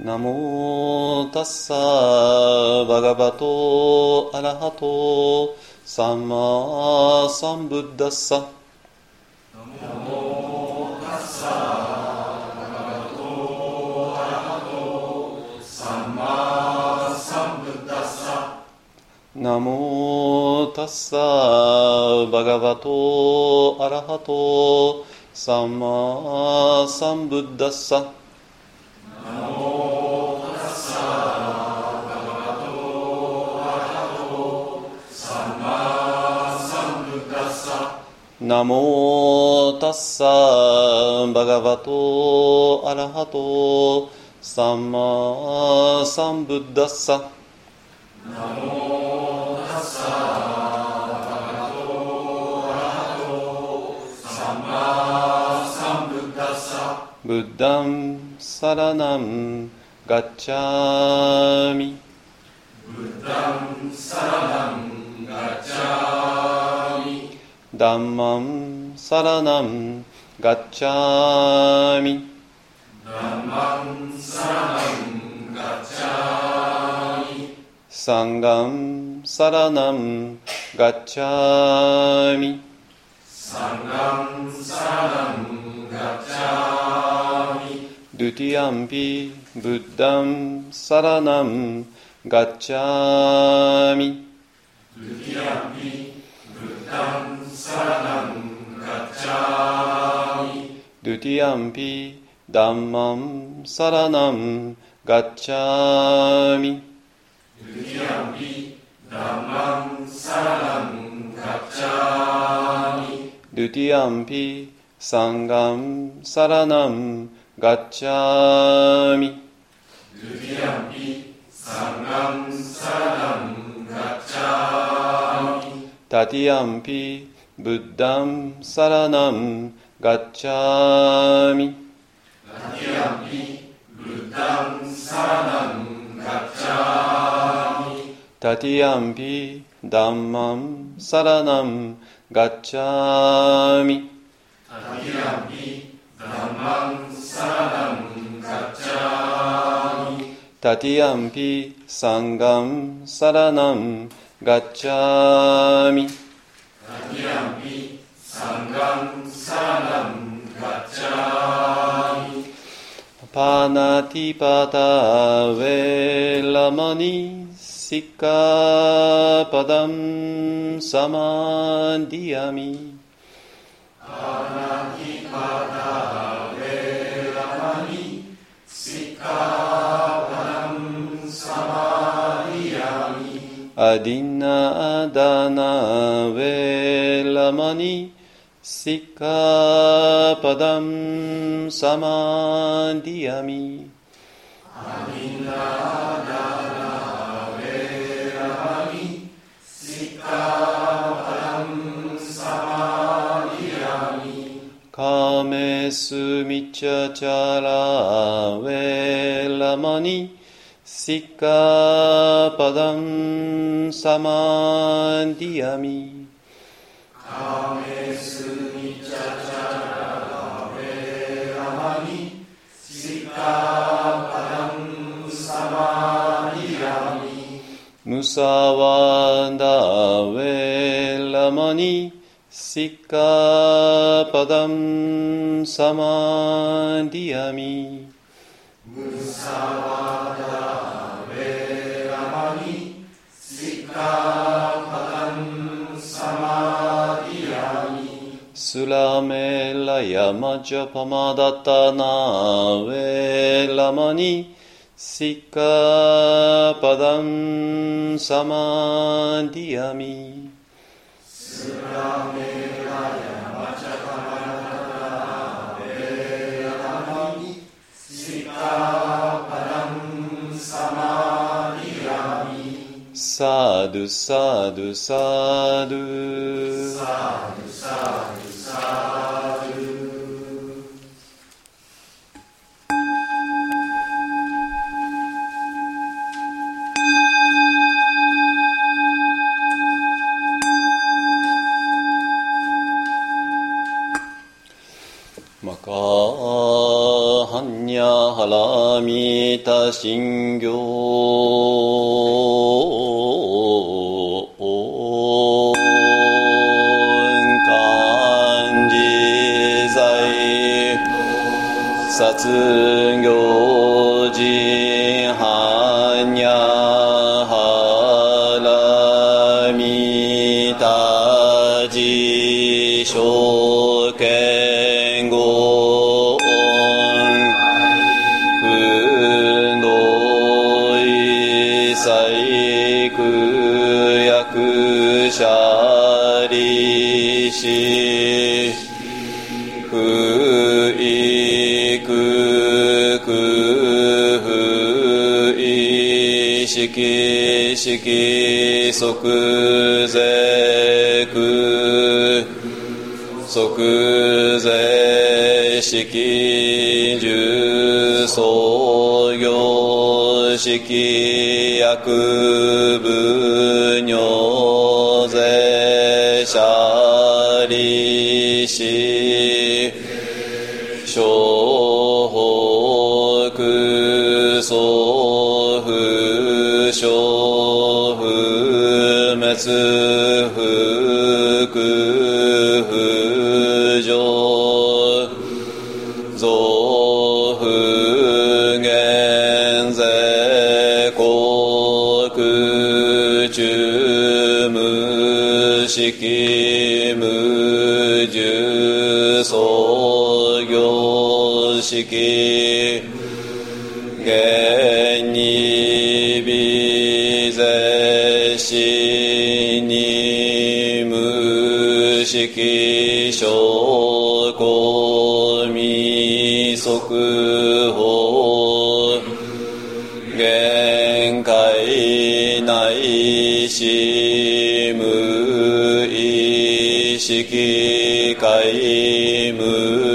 ナモタッサーバガバトアラハトサンマサンブッダッサ。 ナモタッサーバガバトアラハトサンマサンブッダッサ。 ナモタッサーバガバトアラハトサンマサンブッダッサ。 ナモタッサーバガバトアラハトサンマサンブッダッサ。 ナモタッサーバガバトアラハトサンマサンブッダッサ。 ナモタッサーバガバトアラハトサンマサンブッダッサ。 ブッダンサラナンガッチャミ。 ブッダンサラナンガッチャミ。 ダンマンサラナンガッチャミ。 ダンマンサラナンガッチャミ。 サンガンサラナンガッチャミ。 サンガンサラナンガッチャミ。 ドゥティアンピブッダンサラナンガッチャミ。 ドゥティアンピブッダンサラナンガッチャミ。 ドゥティアンピダンマンサラナンガッチャミ。 ドゥティアンピダンマンサラナンガッチャミ。 ドゥティアンピサンガンサラナンガッチャミ。 ドゥティアンピサンガンサラナンガッチャミ。 タティアンピブッダンサラナンガッチャミ。 タティアンピブッダンサラナンガッチャミ。 タティアンピダンマンサラナンガッチャミ。 タティアンピダンマンサラナンガッチャミ。 タティアンピサンガンサラナンガッチャミ。 タティアンピサンガンサラナンガッチャミ。 パナティパタウェラマニシッカパダンサマディアミ。 パナティパタウェラマニシッカパダンサマディアミ。 アディナアダナウェラマニシッカパダンサマディアミ。 アディナダナウェラマニシッカパダンサマディアミ。 カメスミチャチャラウェラマニシッカパダンサマディアミ。 カメスミチャチャラウェラマニシッカパダンサマディアミ。 ムサワダウェラマニシッカパダンサマディアミ。 ムサワダウェラマニシッカパダンサマディアミ。 スラメラヤマジャパマダタナウェラマニシッカパダンサマディアミ。 スラメラヤマチャパマダタナウェラマニシッカパダンサマディアミ。 サドゥサドゥサドゥ。 サドゥサドゥサドゥ。 マカハンニャハラミタシンギョ漢字在殺行時ハンニャハラミタジショケンゴン不動意細工役者利子不意空空不意識識即是空即是識十創業識薬部尿税者利子小北総不小不滅不空不上増不減税国中無識無重創業識現に微税死に無識証拠未速報限界内し無意識界無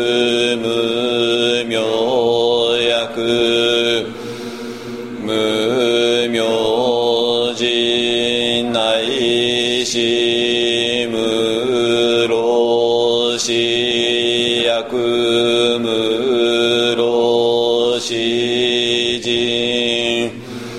無明薬無明人内し無老死薬無老死人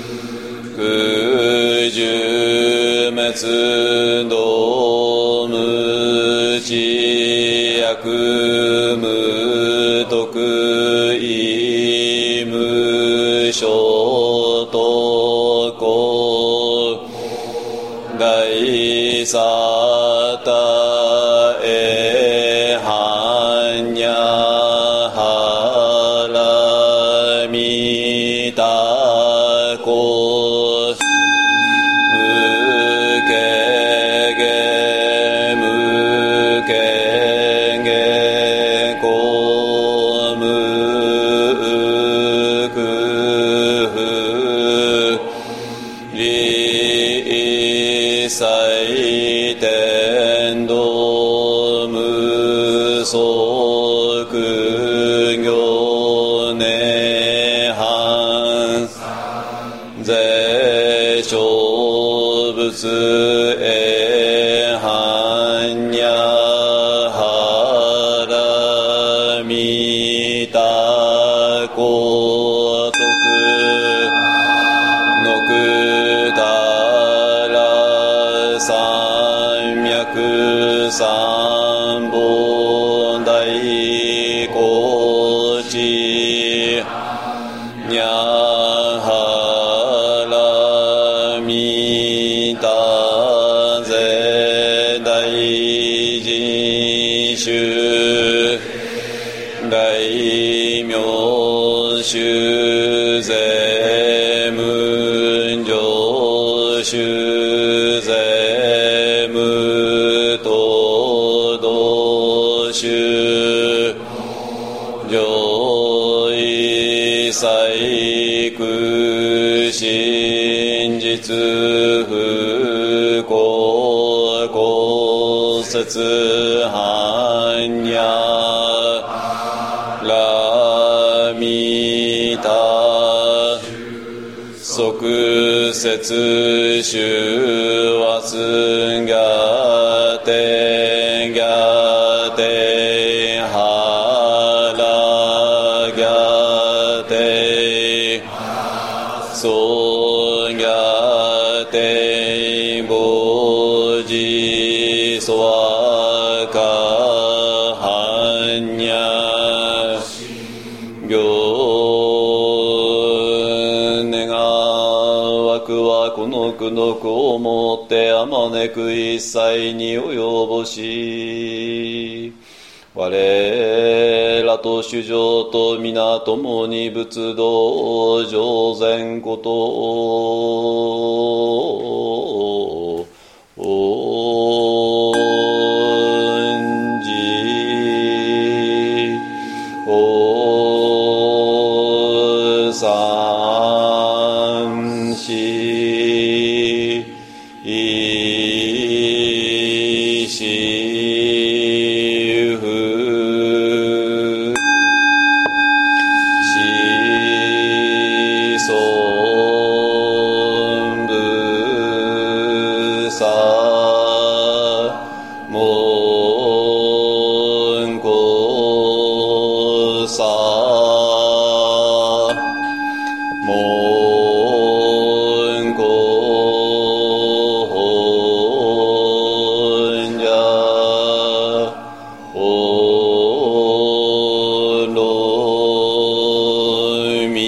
空十滅道無知薬無徳意無所得公大サタエハンニャハラミタコ無形ゲ無形ゲコ無空理祭天道無足行涅槃税小仏へ般若波羅蜜多高徳のくたら三脈三本大高知にゃはらみたぜ大人衆大名衆税無常衆税無等道衆上位細工真実不幸公説般若羅蜜多即説修和寸伽天伽天波ソギャテボジソワカハニャギョネガワクはこの苦毒をもってあまねく一切に及ぼし我らと主情と皆共に仏道上善ことを恩じお三しいしふしそんぶさもんこさもんこんじゃおろみ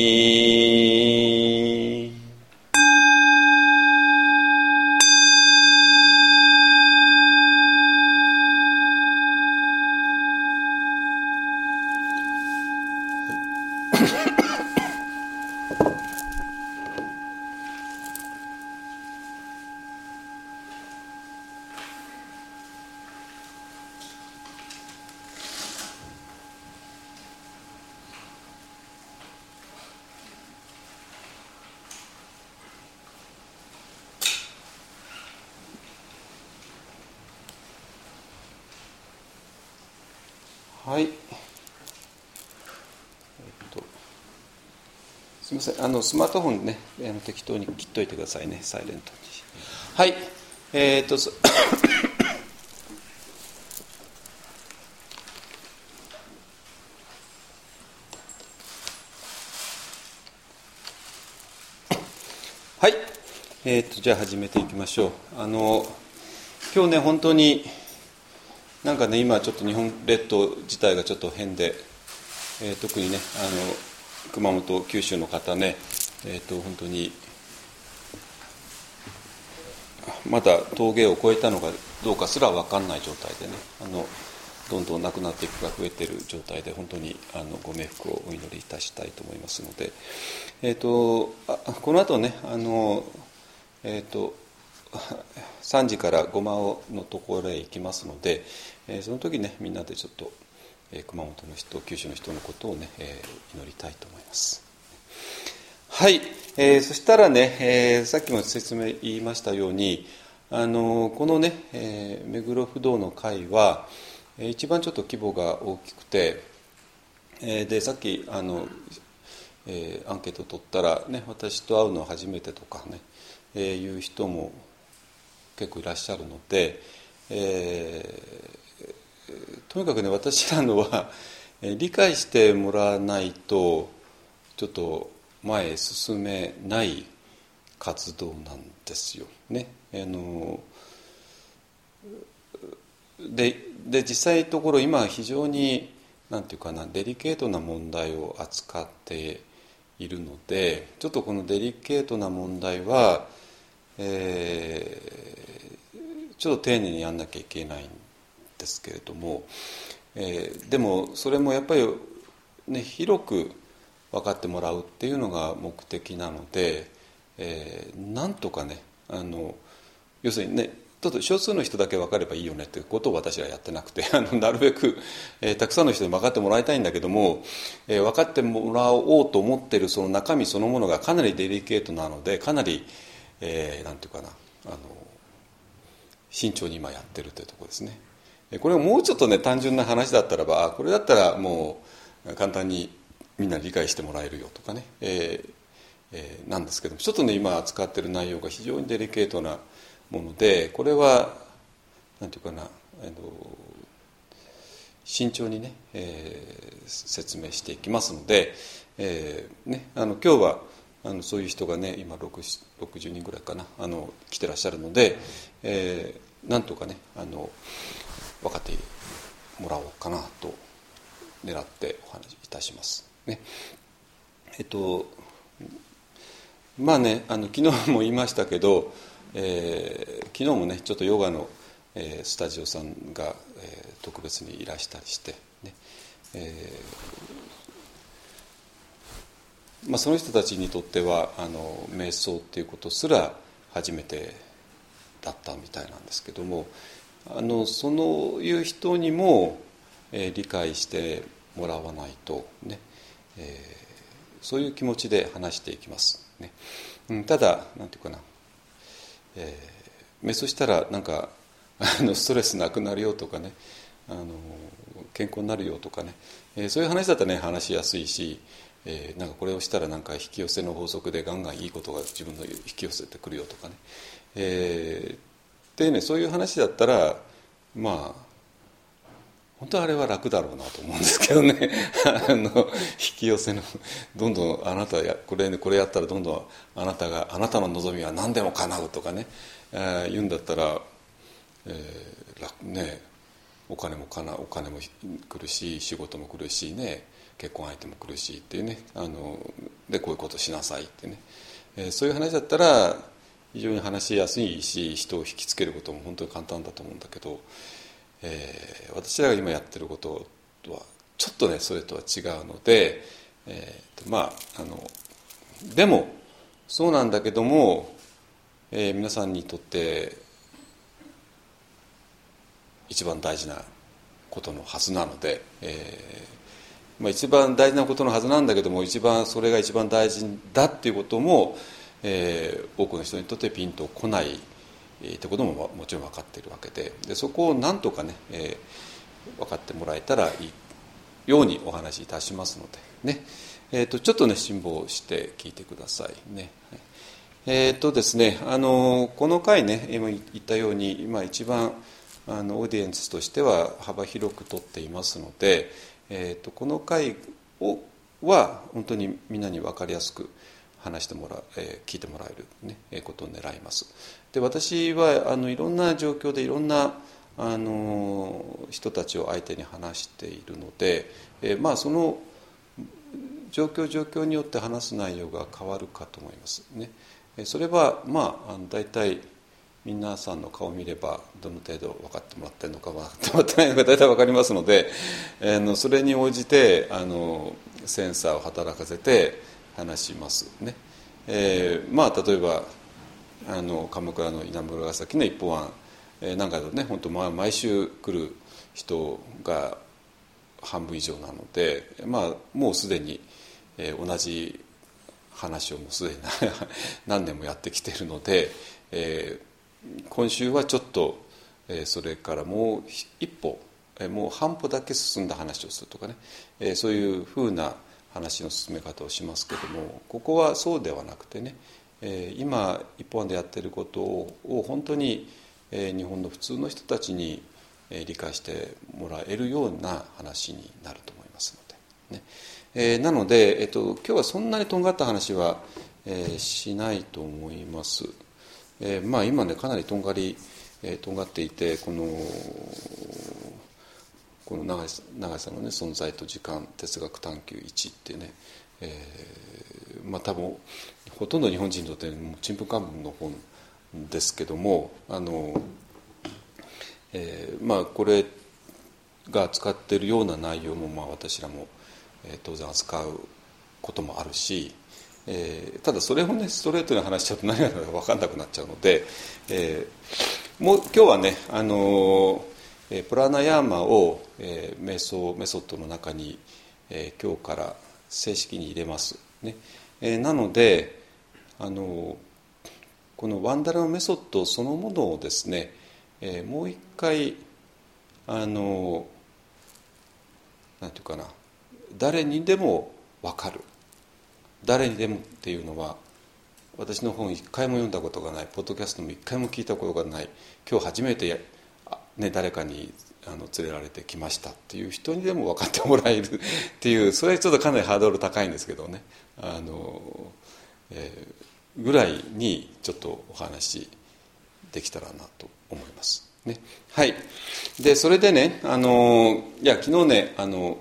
はい。すみません。スマートフォンね、適当に切っといてくださいね、サイレントに。はい。はい。じゃあ始めていきましょう。今日ね、本当になんかね、今ちょっと日本列島自体がちょっと変で、特にね、熊本、九州の方ね、本当にまだ峠を越えたのかどうかすら分かんない状態でね、どんどん亡くなっていくが増えている状態で、本当にご冥福をお祈りいたしたいと思いますので、この後ね、3時からごまのところへ行きますので、その時ね、みんなでちょっと、熊本の人、九州の人のことをね、祈りたいと思います。はい、そしたらね、さっきも説明言いましたように、このね、目黒不動の会は、一番ちょっと規模が大きくて、でさっきアンケート取ったら、ね、私と会うの初めてとかね、いう人も結構いらっしゃるので、とにかくね、私らのは理解してもらわないとちょっと前へ進めない活動なんですよね。で実際のところ今非常になんていうかな、デリケートな問題を扱っているので、ちょっとこのデリケートな問題は、ちょっと丁寧にやんなきゃいけないんですけれども、でもそれもやっぱり、ね、広く分かってもらうっていうのが目的なので、なんとかね、要するにね、ちょっと少数の人だけ分かればいいよねっていうことを私はやってなくて、なるべく、たくさんの人に分かってもらいたいんだけども、分かってもらおうと思っているその中身そのものがかなりデリケートなので、かなり、なんていうかな、慎重に今やってるというところですね。これはもうちょっとね、単純な話だったらば、これだったらもう簡単にみんな理解してもらえるよとかね、なんですけども、ちょっとね、今扱っている内容が非常にデリケートなもので、これはなんていうかな、慎重にね、説明していきますので、ね、今日はそういう人がね今60人ぐらいかな来てらっしゃるので、なんとかね分かってもらおうかなと狙ってお話しいたしますね。まあね昨日も言いましたけど、昨日もねちょっとヨガの、スタジオさんが、特別にいらしたりしてね、その人たちにとっては瞑想っていうことすら初めてだったみたいなんですけども、そういう人にも、理解してもらわないとね、そういう気持ちで話していきますね。ただなんていうかな、瞑想したらなんかストレスなくなるよとかね、健康になるよとかね、そういう話だったらね話しやすいし、なんかこれをしたらなんか引き寄せの法則でガンガンいいことが自分の引き寄せてくるよとかね、でねそういう話だったらまあ本当はあれは楽だろうなと思うんですけどね引き寄せのどんどんあなたこれやったらどんどんあなたの望みは何でも叶うとかね、言うんだったら、ねお金も来るし仕事も来るしね結婚相手も来るしっていうねでこういうことしなさいってね、そういう話だったら非常に話しやすいし人を引きつけることも本当に簡単だと思うんだけど、私らが今やってることとはちょっとねそれとは違うので、でもそうなんだけども、皆さんにとって一番大事なことのはずなので、一番大事なことのはずなんだけどもそれが一番大事だっていうことも、多くの人にとってピンとこないってことももちろん分かっているわけで、そこをなんとかね、分かってもらえたらいいようにお話しいたしますのでね、ちょっとね辛抱して聞いてくださいね。ですねこの回ね今言ったように今一番オーディエンスとしては幅広くとっていますので、この回は本当にみんなに分かりやすく話して聞いてもらえる、ね、ことを狙います。で私はいろんな状況でいろんな人たちを相手に話しているので、その状況によって話す内容が変わるかと思いますね。それは大体皆さんの顔を見ればどの程度分かってもらっているのか分かってもらってないのか大体分かりますので、それに応じてセンサーを働かせて話しますね。例えば鎌倉の稲村ヶ崎の一本案なんかだとね本当毎週来る人が半分以上なので、もうすでに同じ話をもうすでに何年もやってきているので、今週はちょっとそれからもう一歩もう半歩だけ進んだ話をするとかね、そういうふうな話の進め方をしますけども、ここはそうではなくてね、今一本でやっていることを本当に日本の普通の人たちに理解してもらえるような話になると思いますので、なので、今日はそんなにとんがった話はしないと思います。今ねかなりとんがっていてこの永井さんのね存在と時間哲学探求1ってね、多分ほとんど日本人にとってちんぷんかんぷんの本ですけども、これが扱っているような内容も私らも当然扱うこともあるし、ただそれをねストレートに話しちゃうと何が何だか分かんなくなっちゃうので、もう今日はねプラナヤーマを、瞑想メソッドの中に、今日から正式に入れますね。なのでこのワンダラのメソッドそのものをですね、もう一回なんていうかな、誰にでも分かる、誰にでもっていうのは私の本一回も読んだことがない、ポッドキャストも一回も聞いたことがない、今日初めて、誰かに連れられてきましたっていう人にでも分かってもらえるっていう、それはちょっとかなりハードル高いんですけどね、 ぐらいにちょっとお話できたらなと思いますね。はい。でそれでね、昨日ね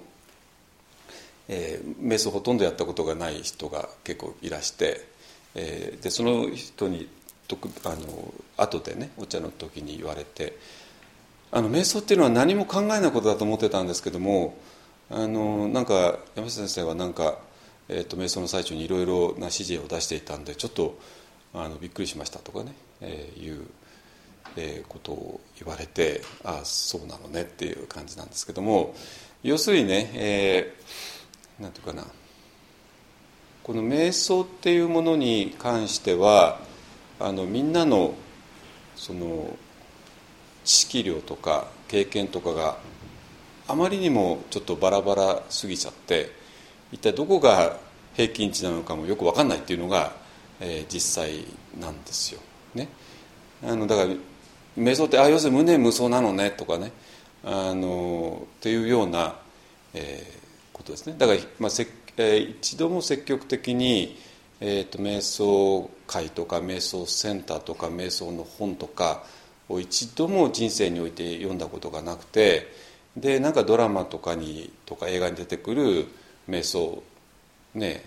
瞑想ほとんどやったことがない人が結構いらして、でその人に後でねお茶の時に言われて、瞑想っていうのは何も考えないことだと思ってたんですけども、なんか山下先生はなんか、瞑想の最中にいろいろな指示を出していたんでちょっとびっくりしましたとかね、いうことを言われて、ああそうなのねっていう感じなんですけども、要するにね、なんていうかな、この瞑想っていうものに関してはみんなのその知識量とか経験とかがあまりにもちょっとバラバラすぎちゃって、一体どこが平均値なのかもよく分かんないっていうのが、実際なんですよ、ね。だから瞑想って要するに無念無想なのねとかね、っていうような、ことですね。だから、一度も積極的に、瞑想会とか瞑想センターとか瞑想の本とかを一度も人生において読んだことがなくて、でなんかドラマとか映画に出てくる瞑想ね、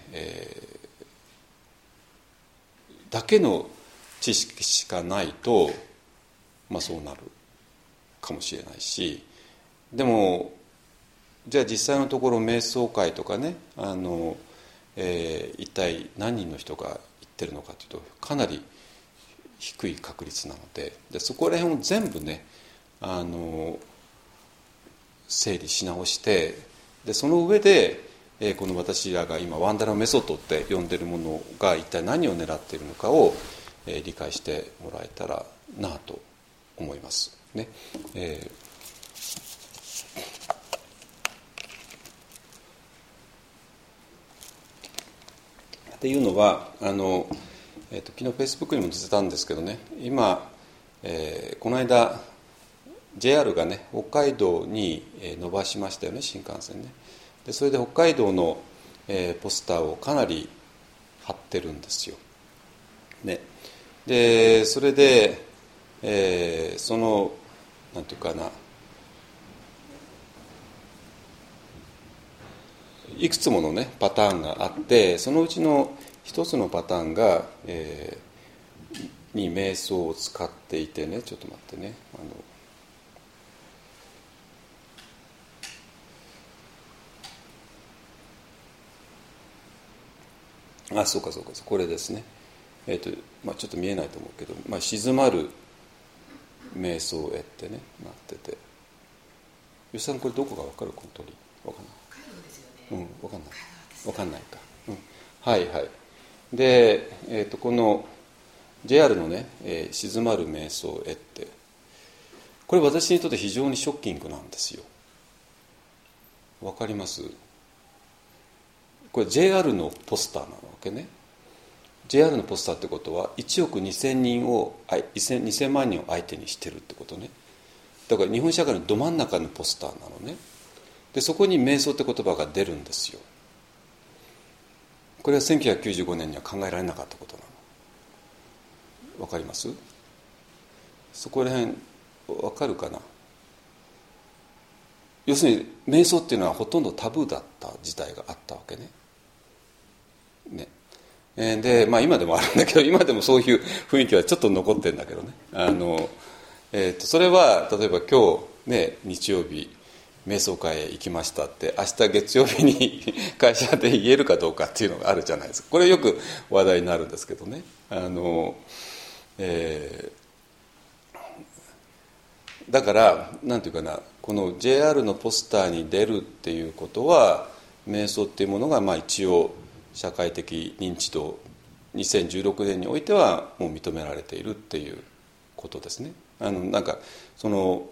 だけの知識しかないと、そうなるかもしれないし、でもじゃあ実際のところ瞑想会とかね、一体何人の人が行ってるのかというとかなり低い確率なので、そこら辺を全部ね整理し直して、でその上で、この私らが今ワンダラメソッドって呼んでるものが一体何を狙っているのかを、理解してもらえたらなと思いますね。っていうのは昨日フェイスブックにも出てたんですけどね、今、この間 JR がね北海道に伸ばしましたよね、新幹線ね。でそれで北海道の、ポスターをかなり貼ってるんですよ、ね。でそれで、そのなんていうかな、いくつものねパターンがあって、そのうちの一つのパターンが、に瞑想を使っていてね、ちょっと待ってね、そうかこれですね。ちょっと見えないと思うけど、静まる瞑想へってねなってて、吉さんこれどこが分かる？この通り分かんない。分かんないか、はいはい。で、この JR のね、静まる瞑想へって、これ私にとって非常にショッキングなんですよ。分かります？これ JR のポスターなわけね。 JR のポスターってことは1億2000万人を相手にしてるってことね。だから日本社会のど真ん中のポスターなのね。でそこに瞑想って言葉が出るんですよ。これは1995年には考えられなかったことなの。わかります？そこら辺わかるかな。要するに瞑想っていうのはほとんどタブーだった時代があったわけね。で今でもあるんだけど、今でもそういう雰囲気はちょっと残ってるんだけどね。それは例えば今日ね日曜日瞑想会へ行きましたって明日月曜日に会社で言えるかどうかっていうのがあるじゃないですか。これよく話題になるんですけどね。だからなんていうかな、この JR のポスターに出るっていうことは瞑想っていうものが一応社会的認知度2016年においてはもう認められているっていうことですね。なんかその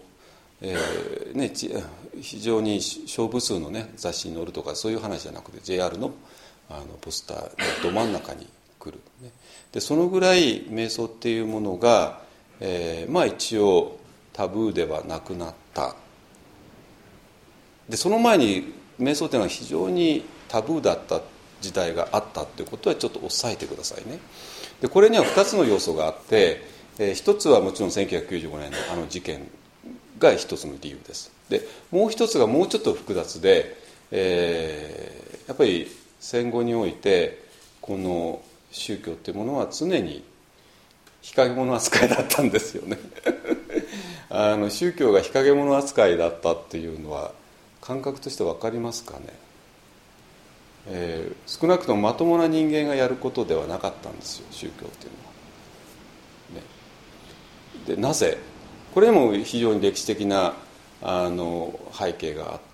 非常に少部数の、ね、雑誌に載るとかそういう話じゃなくて JR の、ポスターのど真ん中に来る、ね。でそのぐらい瞑想っていうものが、一応タブーではなくなった。でその前に瞑想っていうのは非常にタブーだった時代があったということはちょっと押さえてくださいね。でこれには2つの要素があって、一つはもちろん1995年のあの事件が一つの理由です。でもう一つがもうちょっと複雑で、やっぱり戦後においてこの宗教っていうものは常に日陰者扱いだったんですよね宗教が日陰者扱いだったっていうのは感覚として分かりますかね。少なくともまともな人間がやることではなかったんですよ、宗教っていうのは、ね、でなぜこれも非常に歴史的な背景があって、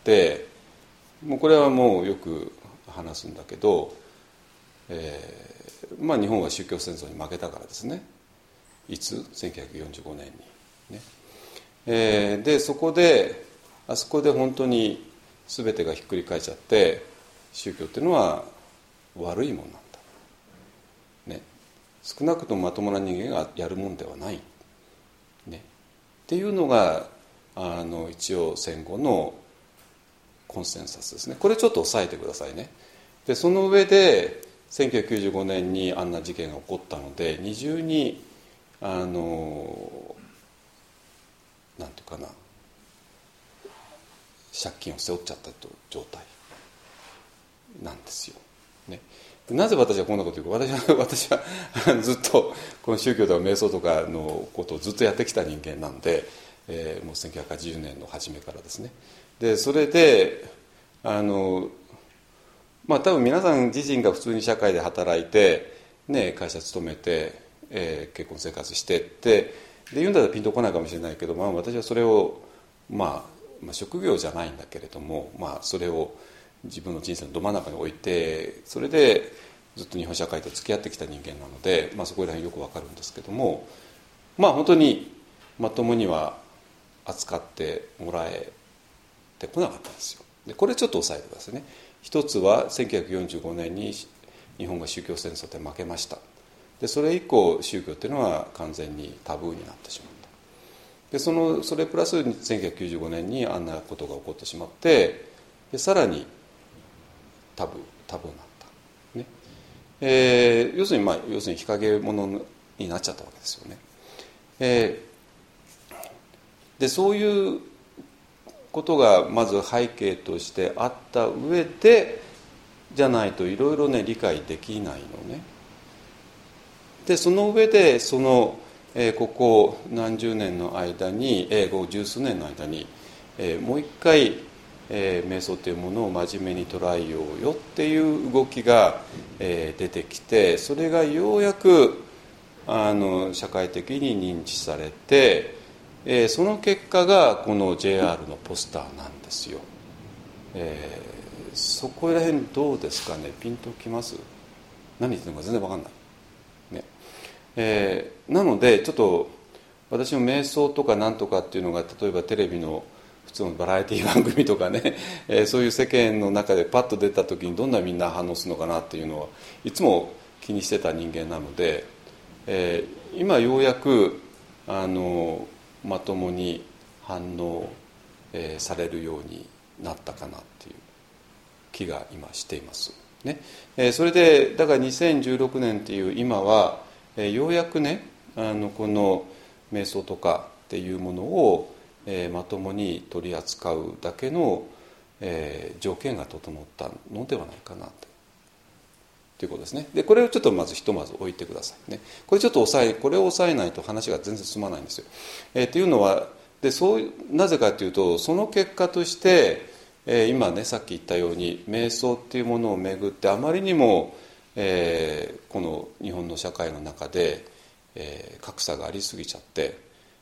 もうこれはもうよく話すんだけど、日本は宗教戦争に負けたからですね。いつ1945年に、ね。でそこであそこで本当に全てがひっくり返っちゃって、宗教っていうのは悪いもんなんだ、ね、少なくともまともな人間がやるもんではない、ね、っていうのが一応戦後のコンセンサスですね。これちょっと押さえてくださいね。でその上で1995年にあんな事件が起こったので、二重になんていうかな、借金を背負っちゃったという状態なんですよ、ね。なぜ私はこんなこと言うか、私はずっとこの宗教とか瞑想とかのことをずっとやってきた人間なんで、もう1980年の初めからですね。でそれで多分皆さん自身が普通に社会で働いて、ね、会社勤めて、結婚生活してってで言うんだったらピンとこないかもしれないけど、私はそれを、職業じゃないんだけれども、それを自分の人生のど真ん中に置いて、それでずっと日本社会と付き合ってきた人間なので、そこら辺よくわかるんですけども、本当にまともには扱ってもらえてこなかったんですよ。でこれちょっと押さえてくださいね。一つは1945年に日本が宗教戦争で負けました。でそれ以降宗教っていうのは完全にタブーになってしまった。でそれプラス1995年にあんなことが起こってしまって、でさらにタブーになった、ね。要するに日陰者になっちゃったわけですよね。でそういうことがまず背景としてあった上でじゃないといろいろね理解できないのね。でその上でここ何十年の間に十数年の間にもう一回瞑想というものを真面目に捉えようよっていう動きが出てきて、それがようやく社会的に認知されて、その結果がこの JR のポスターなんですよ。そこら辺どうですかね、ピンときます？何言ってるのか全然分かんないね。なのでちょっと私も瞑想とかなんとかっていうのが例えばテレビの普通のバラエティ番組とかね、そういう世間の中でパッと出た時にどんなみんな反応するのかなっていうのはいつも気にしてた人間なので、今ようやくまともに反応、されるようになったかなっていう気が今していますね。それでだから2016年っていう今は、ようやくねこの瞑想とかっていうものを、まともに取り扱うだけの、条件が整ったのではないかなということですね。でこれをちょっとひとまず置いてくださいね。これちょっとこれを抑えないと話が全然進まないんですよ。っていうのはなぜかというと、その結果として、今ねさっき言ったように瞑想っていうものをめぐってあまりにも、この日本の社会の中で、格差がありすぎちゃって、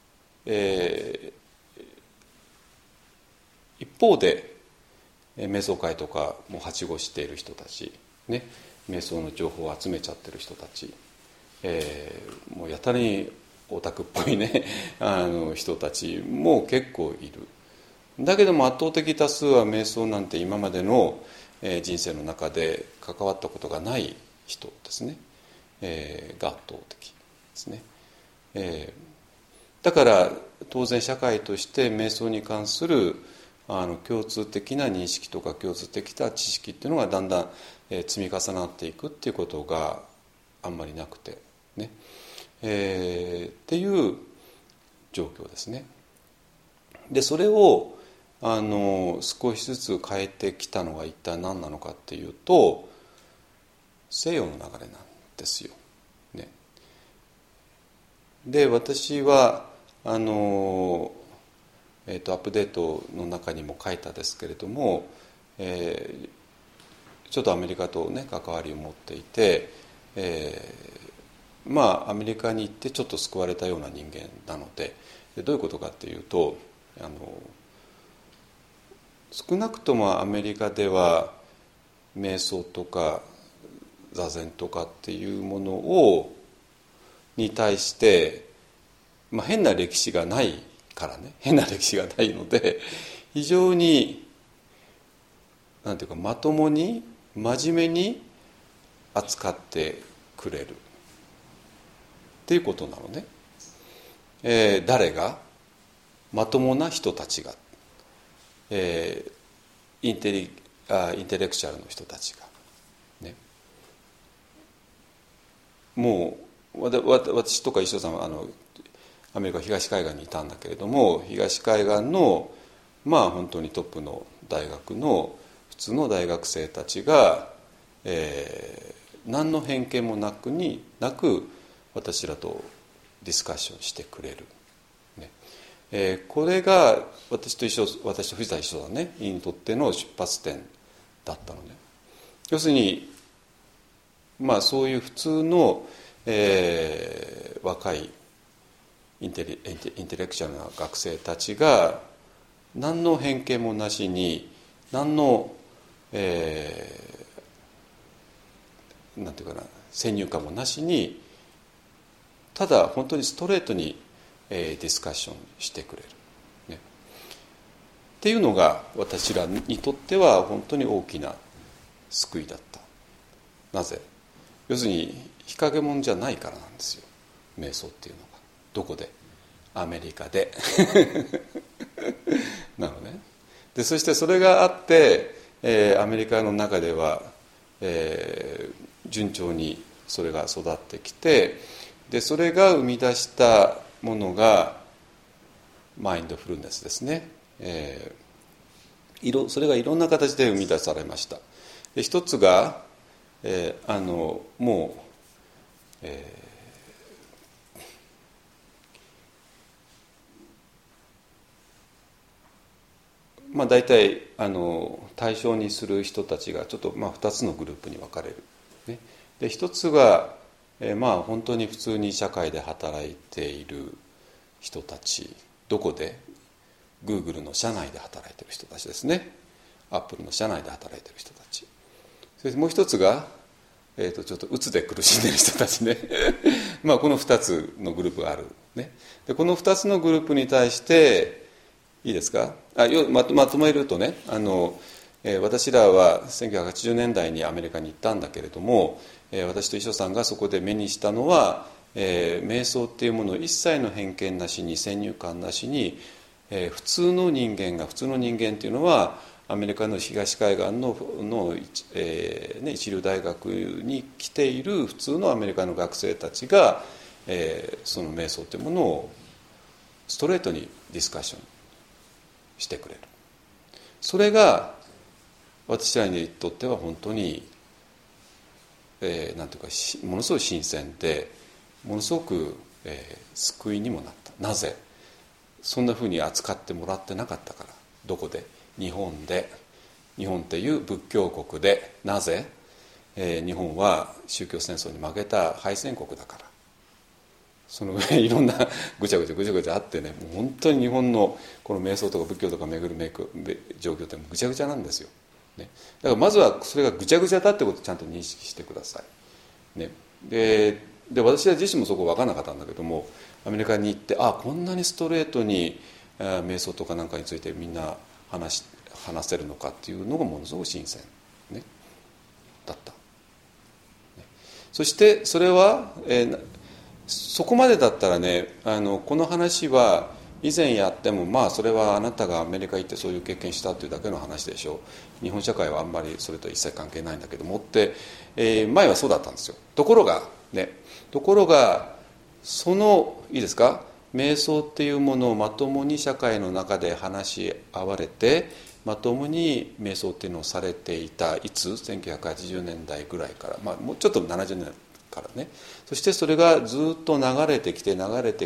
一方で瞑想会とかもはしごしている人たち、ね、瞑想の情報を集めちゃってる人たち、もうやたらにオタクっぽいね人たちも結構いる。だけども圧倒的多数は瞑想なんて今までの人生の中で関わったことがない人ですね、が圧倒的ですね。だから当然社会として瞑想に関する共通的な認識とか共通的な知識っていうのがだんだん積み重なっていくっていうことがあんまりなくてね、っていう状況ですね。でそれを少しずつ変えてきたのが一体何なのかっていうと、西洋の流れなんですよ、ね。で私はアップデートの中にも書いたですけれども、ちょっとアメリカとね関わりを持っていて、アメリカに行ってちょっと救われたような人間なので、どういうことかっていうと、少なくともアメリカでは瞑想とか座禅とかっていうものに対して、変な歴史がないからね、変な歴史がないので、非常になんていうかまともに真面目に扱ってくれるっていうことなのね。誰が？まともな人たちが、インテレクチャルの人たちがね。もう私とか石尾さんはアメリカ東海岸にいたんだけれども、東海岸の本当にトップの大学の普通の大学生たちが、何の偏見もなく私らとディスカッションしてくれる、ね。これが私と藤田一緒だねにとっての出発点だったのね。要するにそういう普通の、若いインテレクチャルな学生たちが何の偏見もなしに、何の、なんていうかな、先入観もなしに、ただ本当にストレートに、ディスカッションしてくれる、ね。っていうのが私らにとっては本当に大きな救いだった。なぜ？要するに日陰者じゃないからなんですよ、瞑想っていうのが。どこで？アメリカでなのね。でそしてそれがあって、アメリカの中では、順調にそれが育ってきて、でそれが生み出したものがマインドフルネスですね。それがいろんな形で生み出されました。で一つが、もう、大体対象にする人たちがちょっと2つのグループに分かれる、ね。で一つは、本当に普通に社会で働いている人たち、どこで？ Google の社内で働いている人たちですね。Apple の社内で働いている人たち。そしてもう一つが、ちょっとうつで苦しんでいる人たちねこの2つのグループがある、ね。でこの2つのグループに対していいですか？まとめるとね、私らは1980年代にアメリカに行ったんだけれども、私と石尾さんがそこで目にしたのは、瞑想っていうものを一切の偏見なしに、先入観なしに、普通の人間っていうのはアメリカの東海岸の、一流大学に来ている普通のアメリカの学生たちが、その瞑想というものをストレートにディスカッションしてくれる。それが私らにとっては本当に、なんていうかものすごい新鮮で、ものすごく、救いにもなった。なぜ？そんなふうに扱ってもらってなかったから。どこで？日本っていう仏教国で。なぜ？日本は宗教戦争に負けた敗戦国だから。その上いろんなぐちゃぐちゃあってね、もう本当に日本のこの瞑想とか仏教とか巡る状況ってぐちゃぐちゃなんですよ、ね。だからまずはそれがぐちゃぐちゃだってことをちゃんと認識してください、ね。で私は自身もそこ分からなかったんだけども、アメリカに行ってこんなにストレートに瞑想とかなんかについてみんな話せるのかっていうのがものすごく新鮮、ね、だった、ね。そしてそれは、そこまでだったらね、この話は以前やってもまあそれはあなたがアメリカ行ってそういう経験したというだけの話でしょう、日本社会はあんまりそれと一切関係ないんだけどもって、前はそうだったんですよ。ところがそのいいですか、瞑想っていうものをまともに社会の中で話し合われて、まともに瞑想っていうのをされていたいつ1980年代ぐらいから、もうちょっと70年からね、そしてそれがずっと流れてきて、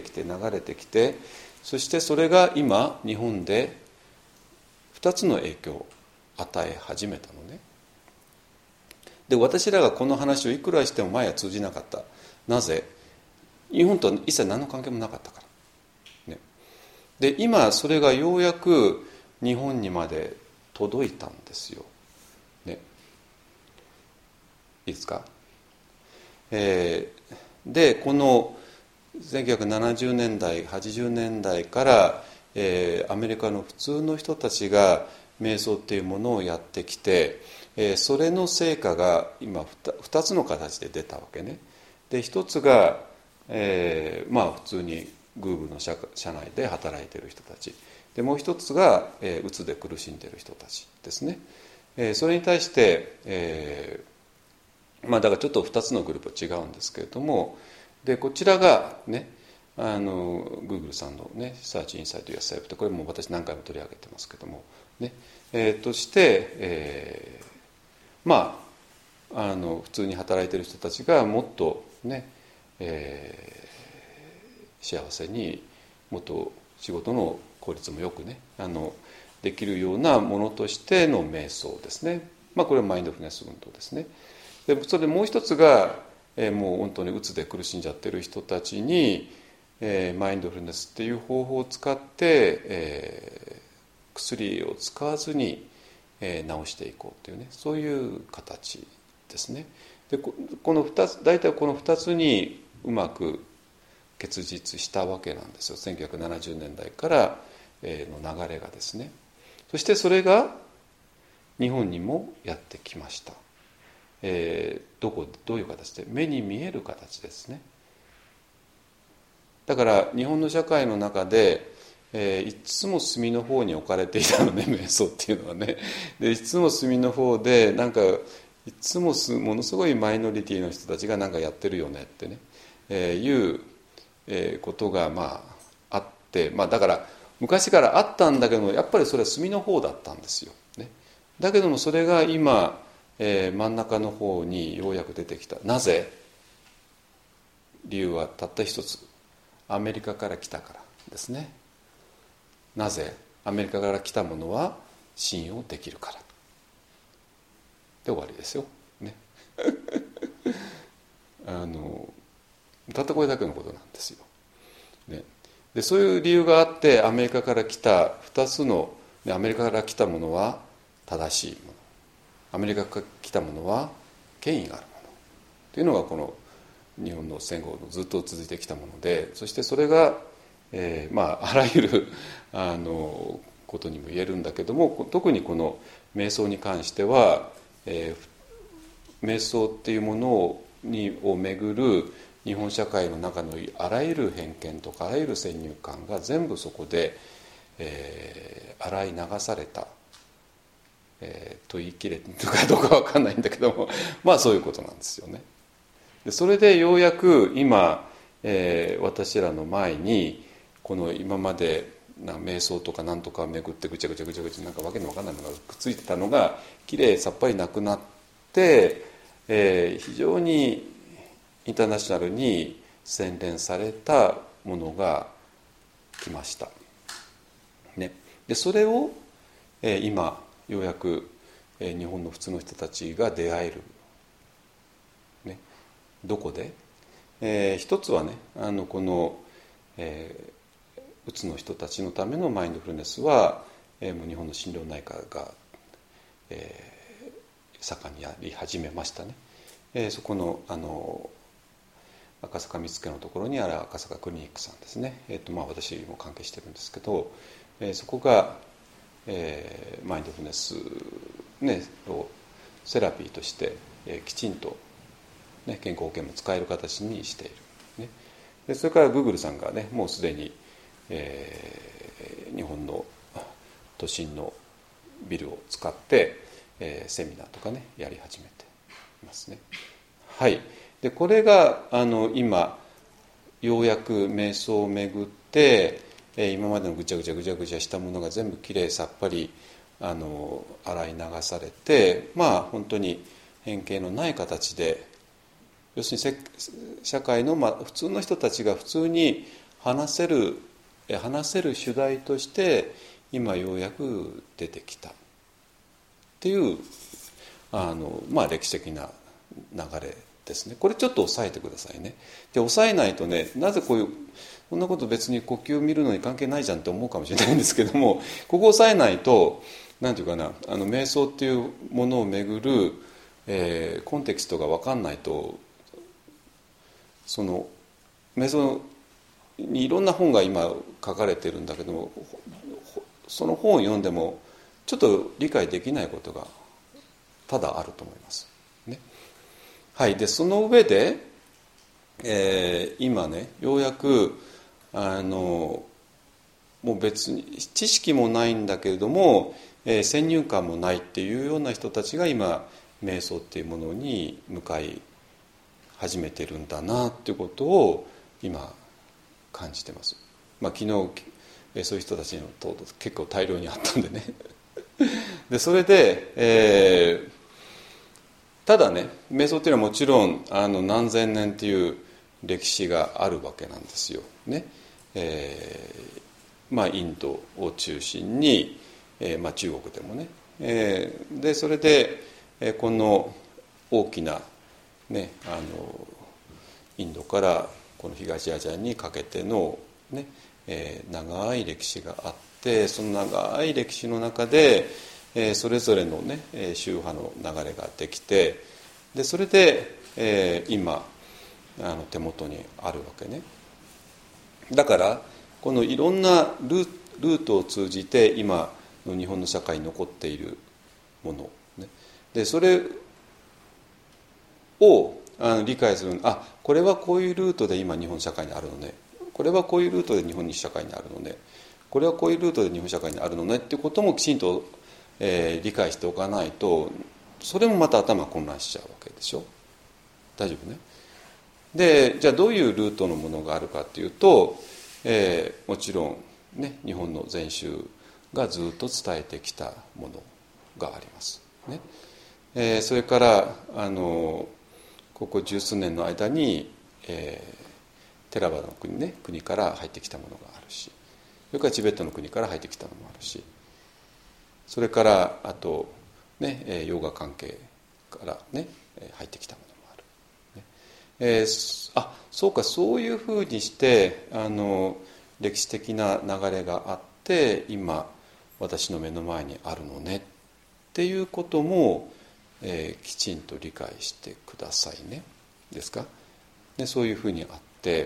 そしてそれが今日本で2つの影響を与え始めたのね。で、私らがこの話をいくらしても前は通じなかった。なぜ？日本とは一切何の関係もなかったから、ね、で今それがようやく日本にまで届いたんですよ、ね、いいですか。でこの1970年代80年代から、アメリカの普通の人たちが瞑想っていうものをやってきて、それの成果が今 2つの形で出たわけね。で一つが、普通に Google の社内で働いている人たちで、もう一つが、うつで苦しんでいる人たちですね。それに対して、だからちょっと2つのグループは違うんですけれども、でこちらがね、Google さんのね、Search Inside Yourself ってこれも私何回も取り上げてますけどもね、として、普通に働いている人たちがもっとね、幸せに、もっと仕事の効率もよくね、できるようなものとしての瞑想ですね。これはマインドフルネス運動ですね。でそれでもう一つが、もう本当にうつで苦しんじゃってる人たちに、マインドフルネスっていう方法を使って、薬を使わずに、治していこうっていうね、そういう形ですね。でこの2つ、大体この2つにうまく結実したわけなんですよ、1970年代からの流れがですね。そしてそれが日本にもやってきました。どういう形で？目に見える形ですね。だから日本の社会の中で、いつも隅の方に置かれていたのね、瞑想っていうのはね。でいつも隅の方でいつもものすごいマイノリティの人たちがやってるよねってね、いうことがあって、だから昔からあったんだけども、やっぱりそれは隅の方だったんですよ、ね。だけどもそれが今、真ん中の方にようやく出てきた。なぜ？理由はたった一つ、アメリカから来たからですね。なぜ？アメリカから来たものは信用できるからで終わりですよ、ね。たったこれだけのことなんですよ、ね。でそういう理由があってアメリカから来た2つの、アメリカから来たものは正しいもの、アメリカから来たものは権威があるものというのがこの日本の戦後のずっと続いてきたもので、そしてそれが、あらゆることにも言えるんだけども、特にこの瞑想に関しては、瞑想っていうものをめぐる日本社会の中のあらゆる偏見とかあらゆる先入観が全部そこで、洗い流された、と言い切れるかどうか分かんないんだけども、そういうことなんですよね。でそれでようやく今、私らの前にこの今まで瞑想とかなんとかをめぐってぐちゃぐちゃわけのわかんないものがくっついてたのがきれいさっぱりなくなって、非常にインターナショナルに洗練されたものが来ました、ね。でそれを、今ようやく、日本の普通の人たちが出会える、ね。どこで？一つはね、この、うつの人たちのためのマインドフルネスは、もう日本の心療内科が、盛んにやり始めましたね。そこの赤坂見附のところにある赤坂クリニックさんですね。私も関係してるんですけど、そこが、マインドフルネス、ね、をセラピーとして、きちんと、ね、健康保険も使える形にしている、ね。でそれから Google さんがね、もうすでに日本の都心のビルを使って、セミナーとかねやり始めていますね。はい。でこれが今ようやく瞑想をめぐって、今までのぐちゃぐちゃしたものが全部きれいさっぱり洗い流されて、本当に変形のない形で、要するに社会の、普通の人たちが普通に話せる主題として今ようやく出てきたっていう歴史的な流れですね。これちょっと押さえてくださいね。で押さえないとね、なぜこんなこと別に呼吸を見るのに関係ないじゃんって思うかもしれないんですけども、ここ押さえないとなんていうかな、瞑想っていうものをめぐる、コンテキストが分かんないと、その瞑想にいろんな本が今書かれてるんだけども、その本を読んでもちょっと理解できないことが多々あると思います、ね。はい。でその上で、今ねようやくもう別に知識もないんだけれども、先入観もないっていうような人たちが今瞑想っていうものに向かい始めてるんだなっていうことを今感じてます。昨日そういう人たちのと結構大量にあったんでねでそれで、ただね瞑想っていうのはもちろん何千年っていう歴史があるわけなんですよね。インドを中心に、中国でもね、でそれで、この大きなねインドからこの東アジアにかけてのね、長い歴史があって、その長い歴史の中で、それぞれのね宗派の流れができて、でそれで、今手元にあるわけね。だからこのいろんなルートを通じて今の日本の社会に残っているもの、ね、でそれを理解する、これはこういうルートで今日本社会にあるのね、これはこういうルートで日本社会にあるのね、これはこういうルートで日本社会にあるのねっていうこともきちんと、理解しておかないと、それもまた頭が混乱しちゃうわけでしょ。大丈夫ね。でじゃあどういうルートのものがあるかっていうと、もちろんね日本の禅宗がずっと伝えてきたものがありますね。それからここ十数年の間に、テラバの国から入ってきたものがあるし、それからチベットの国から入ってきたものもあるし、それからあとねヨガ関係からね入ってきたものもある、ね。そうか、そういうふうにして歴史的な流れがあって今私の目の前にあるのねっていうことも、きちんと理解してくださいね。ですか。でそういうふうにあって、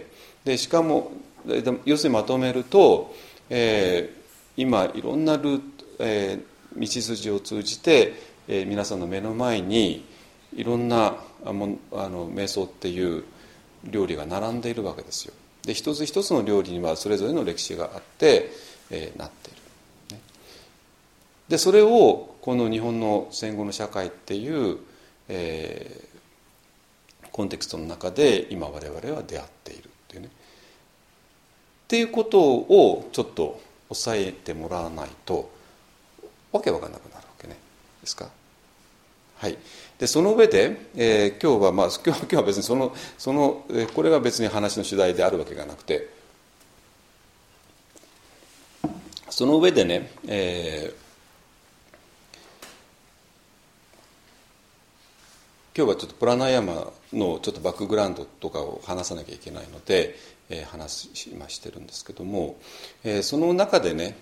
でしかも要するにまとめると、今いろんな道筋を通じて、皆さんの目の前にいろんな瞑想っていう料理が並んでいるわけですよ。で一つ一つの料理にはそれぞれの歴史があって、なっている、ね。でそれをこの日本の戦後の社会っていう、コンテクストの中で今我々は出会っているっていうね。っていうことをちょっと押さえてもらわないとわけわかんなくなるわけね。ですか。はい。でその上で、今日は別にこれが別に話の主題であるわけがなくて、その上でね、今日はちょっとプラナヤマのちょっとバックグラウンドとかを話さなきゃいけないので、話してるんですけども、その中でね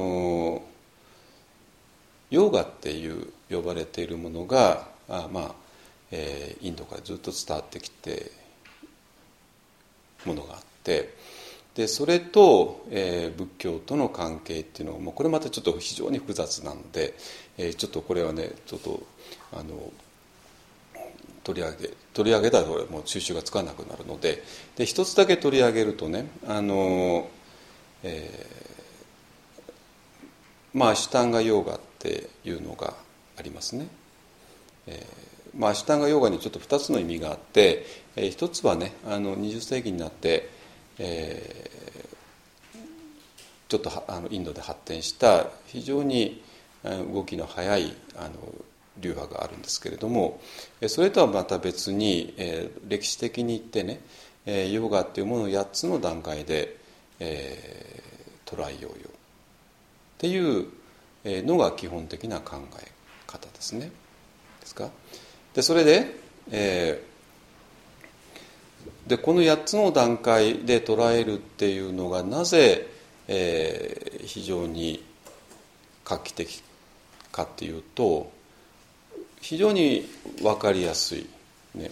ヨガっていう呼ばれているものがインドからずっと伝わってきてものがあって、でそれと、仏教との関係っていうのはこれまたちょっと非常に複雑なので、ちょっとこれはねちょっと取り上げたらもう収集がつかなくなるので、一つだけ取り上げるとね、 アシュタンガヨーガっていうのがありますね。アシュタンガヨーガにちょっと2つの意味があって、一つはね20世紀になって、ちょっとインドで発展した非常に動きの速い流派があるんですけれども、それとはまた別に、歴史的に言ってね、ヨガっていうものを8つの段階で、捉えようよっていうのが基本的な考え方ですね。ですか。でそれで、この8つの段階で捉えるっていうのがなぜ、非常に画期的かっていうと、非常に分かりやすい、ね、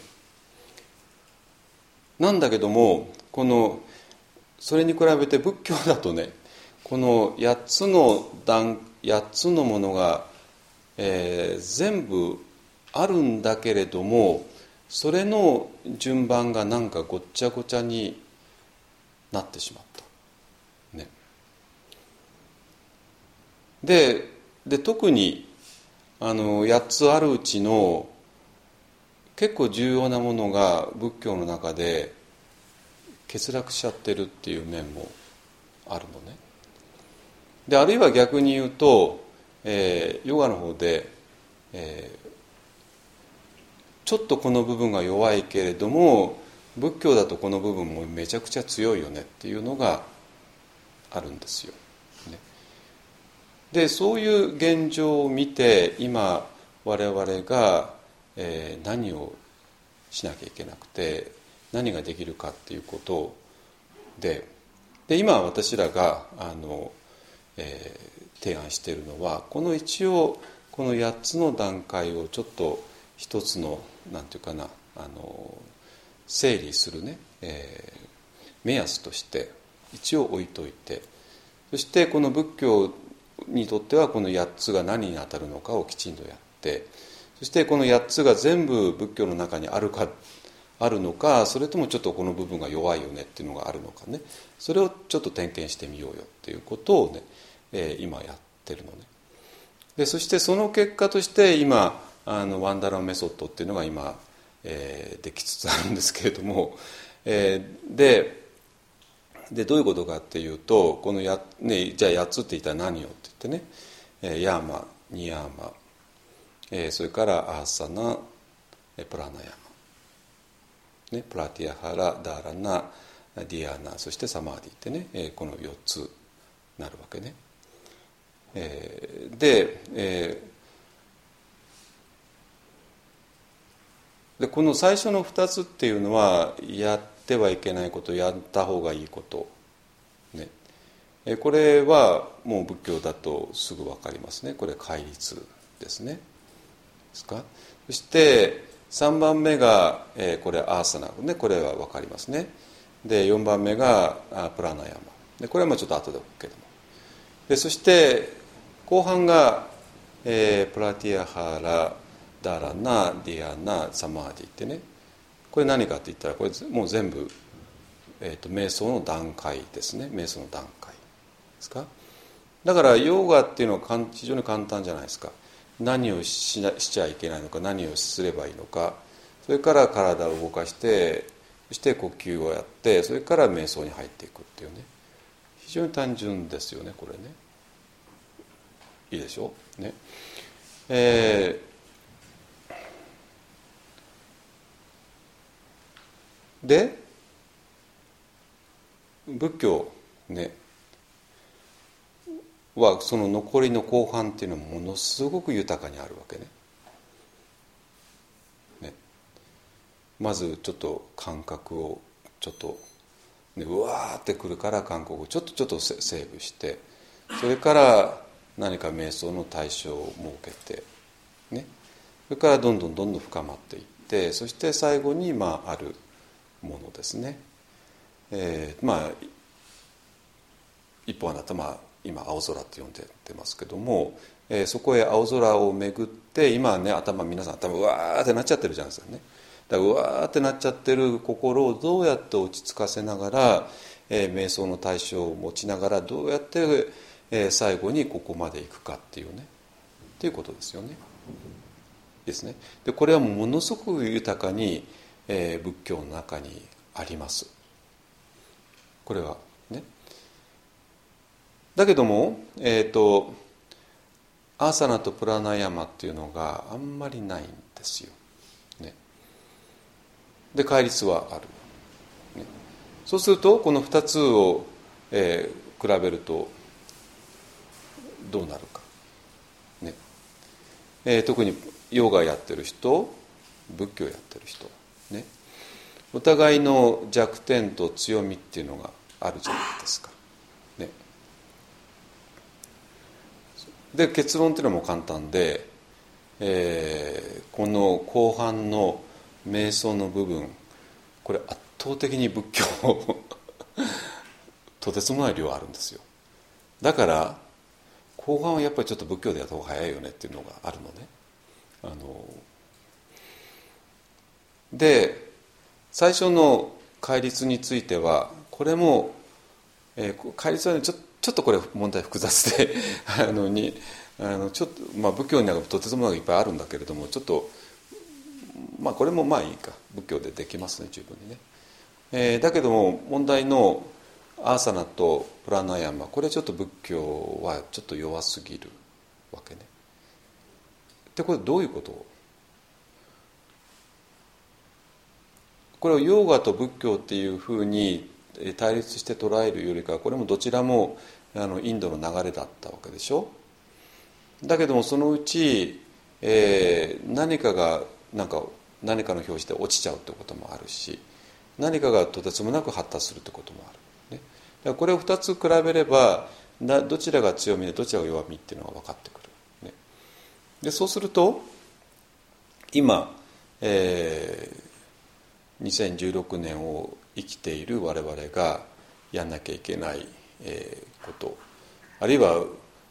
なんだけどもそれに比べて仏教だとね、この8つのものが、全部あるんだけれども、それの順番がなんかごっちゃごちゃになってしまった、ね、で特に8つあるうちの結構重要なものが仏教の中で欠落しちゃってるっていう面もあるのね。であるいは逆に言うと、ヨガの方で、ちょっとこの部分が弱いけれども仏教だとこの部分もめちゃくちゃ強いよねっていうのがあるんですよ、ね。でそういう現状を見て今我々が、何をしなきゃいけなくて何ができるかっていうことで今私らが提案しているのは一応この8つの段階をちょっと一つのなんていうかな整理するね、目安として一応置いといて、そしてこの仏教にとってはこの8つが何に当たるのかをきちんとやって、そしてこの8つが全部仏教の中にあるのか、それともちょっとこの部分が弱いよねっていうのがあるのかね、それをちょっと点検してみようよっていうことをね、今やってるのね。でそしてその結果として今ワンダラメソッドっていうのが今、できつつあるんですけれども、でどういうことかっていうとじゃあ8つって言ったら何よって言ってね、ヤーマ、ニヤーマ、それからアーサナ、プラナヤマ、ね、プラティアハラ、ダーラナ、ディアナ、そしてサマーディってね、この4つなるわけね。でこの最初の2つっていうのはやってはいけないこと、やった方がいいこと、ね、これはもう仏教だとすぐ分かりますね。これ戒律ですね。ですか。そして3番目が、これアーサナ、ね、これは分かりますね。で4番目がプラナヤマで、これはまあちょっと後で置くけども、でそして後半が、プラティアハラ、ダラナ、ディアナ、サマーディってね、これ何かって言ったらこれもう全部、瞑想の段階ですね。瞑想の段階ですか。だからヨガっていうのは非常に簡単じゃないですか。何をしちゃいけないのか、何をすればいいのか、それから体を動かして、そして呼吸をやって、それから瞑想に入っていくっていうね、非常に単純ですよね、これね。いいでしょうね。で仏教ねはその残りの後半っていうのはものすごく豊かにあるわけね。まずちょっと感覚をちょっと、ね、うわーってくるから感覚をちょっとセーブして、それから何か瞑想の対象を設けて、ね、それからどんどん深まっていって、そして最後にあるものですね。一方あなた今青空って呼んでますけども、そこへ青空を巡って今はね皆さん頭うわーってなっちゃってるじゃないですかね。だからうわーってなっちゃってる心をどうやって落ち着かせながら、 瞑想の対象を持ちながらどうやって、最後にここまで行くかっていうねっていうことですよね。ですね。でこれはものすごく豊かに、仏教の中にあります。これはね。だけども、アーサナとプラナヤマっていうのがあんまりないんですよ。ね、で戒律はある、ね。そうするとこの2つを、比べるとどうなるか、ね。特にヨガやってる人、仏教やってる人、ね、お互いの弱点と強みっていうのがあるじゃないですか。ね、で結論っていうのも簡単で、この後半の瞑想の部分、これ圧倒的に仏教とてつもない量あるんですよ。だから後半はやっぱりちょっと仏教でやった方が早いよねっていうのがあるのね。で最初の戒律についてはこれも、戒律はねちょっとこれ問題複雑でちょっと、仏教にはとてつもなくいっぱいあるんだけれども、ちょっとこれもまあいいか、仏教でできますね十分にね。だけども問題のアーサナとプラナヤマ、これちょっと仏教はちょっと弱すぎるわけね。でこれどういうこと？これをヨーガと仏教っていうふうに対立して捉えるよりかは、これもどちらもインドの流れだったわけでしょ。だけどもそのうち、何かの表紙で落ちちゃうってこともあるし、何かがとてつもなく発達するってこともある、ね。だからこれを2つ比べればどちらが強みでどちらが弱みっていうのが分かってくる、ね。でそうすると今、2016年を生きている我々がやんなきゃいけない、こと、あるいは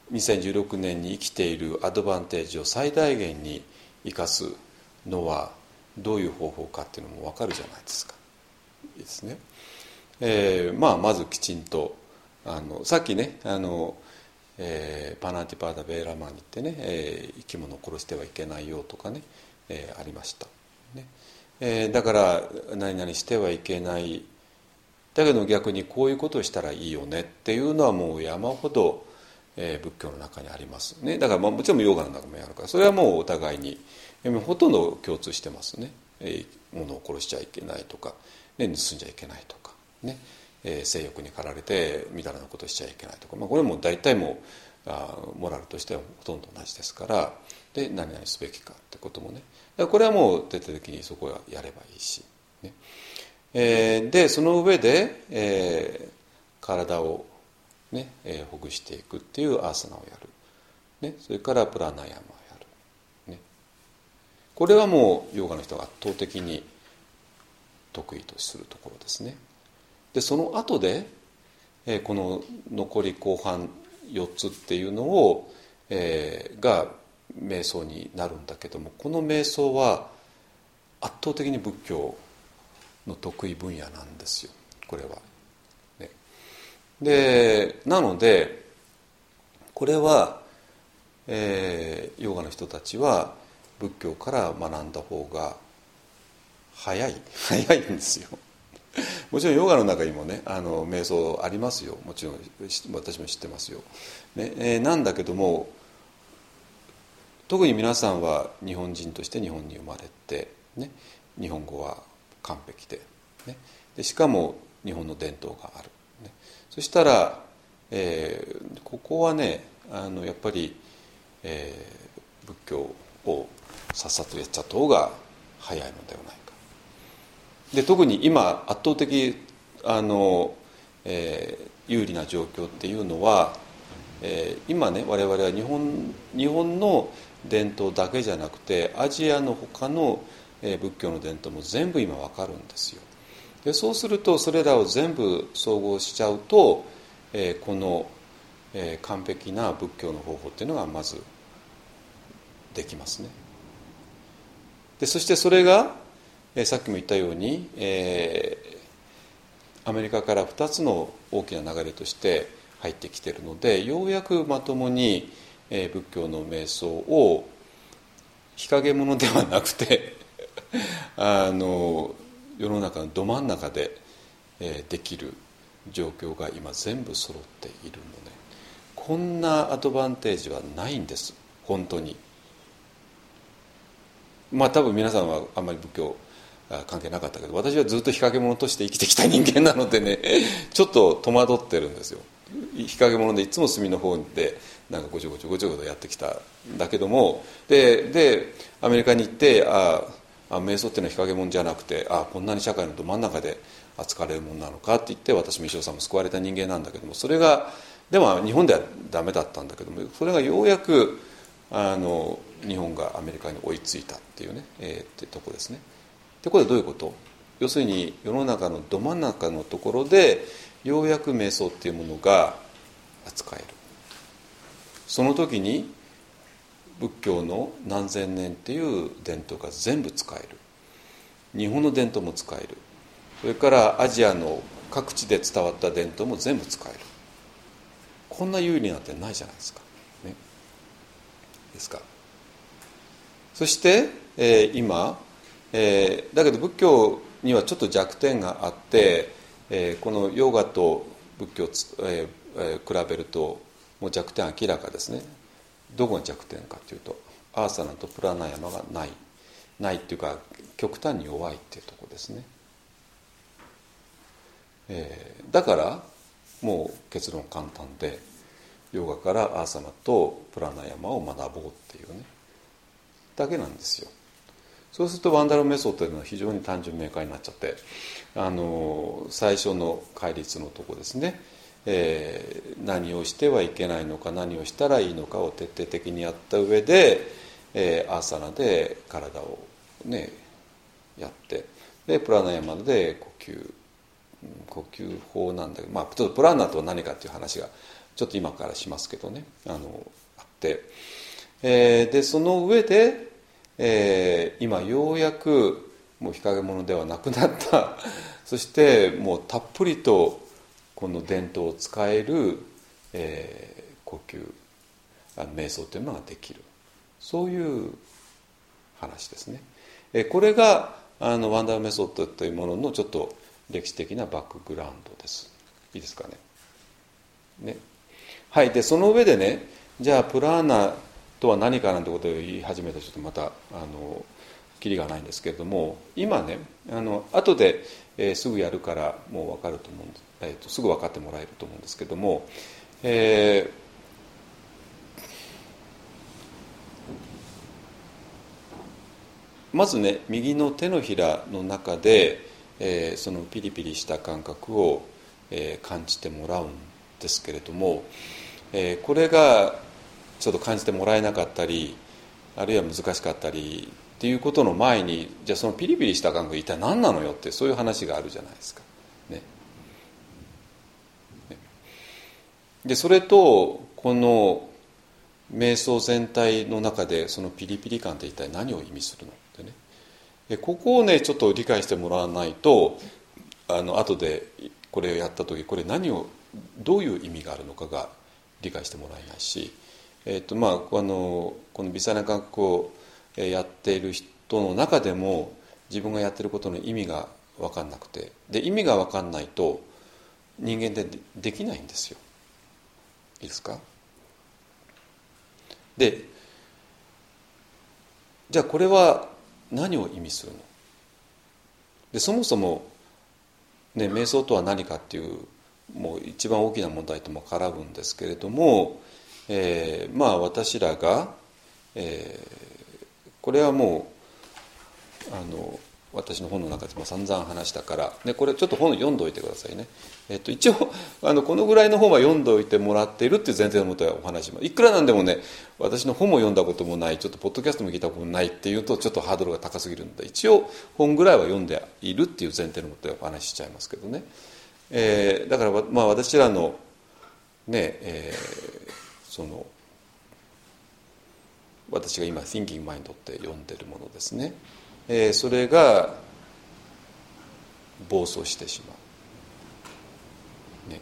2016年に生きているアドバンテージを最大限に生かすのはどういう方法かっていうのも分かるじゃないですか。いいですね。まずきちんとさっきねパナティパーダ・ベーラマンに言ってね、生き物を殺してはいけないよとかね、ありました、ね。だから何々してはいけない、だけど逆にこういうことをしたらいいよねっていうのはもう山ほど、仏教の中にありますね。だからもちろんヨガの中もやるから、それはもうお互いにほとんど共通してますね。物を殺しちゃいけないとか、ね、盗んじゃいけないとかね、性欲に駆られてみだらなことをしちゃいけないとか、これも大体もモラルとしてはほとんど同じですから、で何々すべきかってこともね、これはもう徹底的にそこはやればいいし、ね。でその上で、体を、ね、ほぐしていくっていうアーサナをやる、ね、それからプラナヤマをやる、ね。これはもうヨガの人が圧倒的に得意とするところですね。でその後で、この残り後半4つっていうのを、が瞑想になるんだけども、この瞑想は圧倒的に仏教の得意分野なんですよ、これは、ね。でなのでこれは、ヨガの人たちは仏教から学んだ方が早いんですよ。もちろんヨガの中にもね瞑想ありますよ、もちろん私も知ってますよ、ね。なんだけども特に皆さんは日本人として日本に生まれて、ね、日本語は完璧で、ね、でしかも日本の伝統がある、ね。そしたら、ここはねやっぱり、仏教をさっさとやっちゃった方が早いのではないか。で特に今圧倒的有利な状況っていうのは、今ね我々は日本の伝統だけじゃなくてアジアの他の仏教の伝統も全部今わかるんですよ。でそうするとそれらを全部総合しちゃうと、この、完璧な仏教の方法っていうのがまずできますね。でそしてそれが、さっきも言ったように、 アメリカから2つの大きな流れとして入ってきているので、ようやくまともに仏教の瞑想を日陰者ではなくて世の中のど真ん中でできる状況が今全部揃っているので、こんなアドバンテージはないんです、本当に。まあ多分皆さんはあんまり仏教関係なかったけど、私はずっと日陰者として生きてきた人間なのでねちょっと戸惑ってるんですよ。日陰者でいつも隅の方でなんかごちょごちょごちょごちょやってきたんだけども、でアメリカに行って瞑想っていうのは日陰者じゃなくて、こんなに社会のど真ん中で扱われるものなのかって言って、私も石尾さんも救われた人間なんだけども、それがでも日本ではダメだったんだけども、それがようやく日本がアメリカに追いついたっていうね、ってとこですね。でこれはどういうこと？要するに世の中のど真ん中のところでようやく瞑想っていうものが扱える。その時に仏教の何千年っていう伝統が全部使える。日本の伝統も使える。それからアジアの各地で伝わった伝統も全部使える。こんな有利な点ないじゃないですか、ね、ですか。そして、今、だけど仏教にはちょっと弱点があって、このヨガと仏教を比べるともう弱点明らかですね。どこが弱点かというと、アーサナとプラナヤマがないっていうか、極端に弱いっていうところですね。だからもう結論簡単で、ヨガからアーサナとプラナヤマを学ぼうっていうねだけなんですよ。そうするとワンダラメソッドというのは非常に単純明快になっちゃって、最初の戒律のとこですね、何をしてはいけないのか、何をしたらいいのかを徹底的にやった上で、アーサナで体をねやって、でプラナヤマで呼吸法なんだけど、ちょっとプラナとは何かっていう話がちょっと今からしますけどね、あって、でその上で、今ようやくもう日陰者ではなくなったそしてもうたっぷりとこの伝統を使える、呼吸瞑想というのができる、そういう話ですね。これがワンダーメソッドというもののちょっと歴史的なバックグラウンドです。いいですかね。はい。でその上でね、じゃあプラーナとは何かなんてことを言い始めたらちょっとまたキリがないんですけれども、今ね後で、すぐやるからもう分かると思うんです、すぐ分かってもらえると思うんですけども、まずね右の手のひらの中で、そのピリピリした感覚を、感じてもらうんですけれども、これがちょっと感じてもらえなかったり、あるいは難しかったりっていうことの前に、じゃあそのピリピリした感覚一体何なのよって、そういう話があるじゃないですか、ね。でそれとこの瞑想全体の中でそのピリピリ感って一体何を意味するのってね、ここをねちょっと理解してもらわないと、後でこれをやった時これどういう意味があるのかが理解してもらえないし、この微細な感覚をやっている人の中でも自分がやってることの意味が分かんなくて、で意味が分かんないと人間でできないんですよ。いいですか。でじゃあこれは何を意味するので、そもそも、ね、瞑想とは何かっていうもう一番大きな問題とも絡むんですけれども、私らが、これはもう私の本の中でも散々話したから、でこれちょっと本読んでおいてくださいね。一応このぐらいの本は読んでおいてもらっているっていう前提のもとでお話します。いくらなんでもね、私の本も読んだこともない、ちょっとポッドキャストも聞いたこともないっていうとちょっとハードルが高すぎるので、一応本ぐらいは読んでいるっていう前提のもとでお話ししちゃいますけどね。だから私らのね、私が今 Thinking Mind って読んでるものですね、それが暴走してしまう。 ね。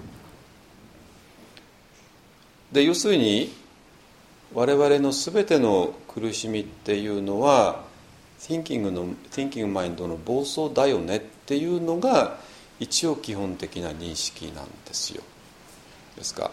で要するに我々のすべての苦しみっていうのはThinkingマインドの暴走だよねっていうのが一応基本的な認識なんですよ。ですか。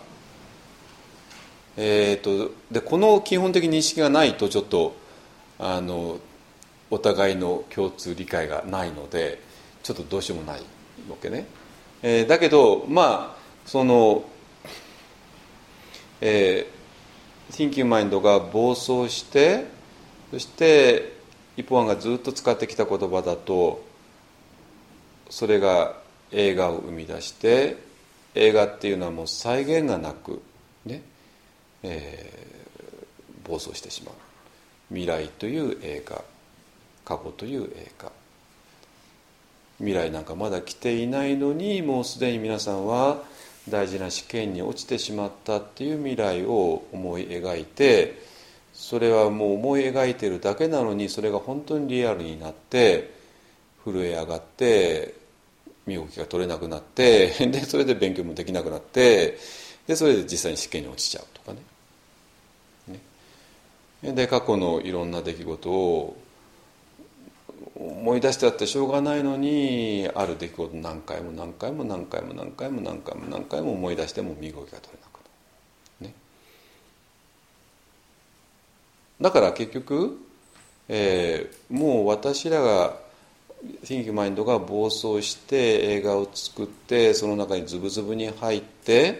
でこの基本的認識がないとちょっとお互いの共通理解がないのでちょっとどうしようもないわけね。だけどまあその、Thinkingマインドが暴走してそして一方案がずっと使ってきた言葉だとそれが映画を生み出して映画っていうのはもう際限がなくね、暴走してしまう。未来という映画、過去という映画、未来なんかまだ来ていないのにもうすでに皆さんは大事な試験に落ちてしまったっていう未来を思い描いて、それはもう思い描いているだけなのにそれが本当にリアルになって震え上がって身動きが取れなくなってでそれで勉強もできなくなってでそれで実際に試験に落ちちゃうとかね。で過去のいろんな出来事を思い出してあってしょうがないのにある出来事何回も何回も何回も何回も何回も何回も思い出しても身動きが取れなくなる、ね。だから結局、もう私らがThinkingマインドが暴走して映画を作ってその中にズブズブに入って、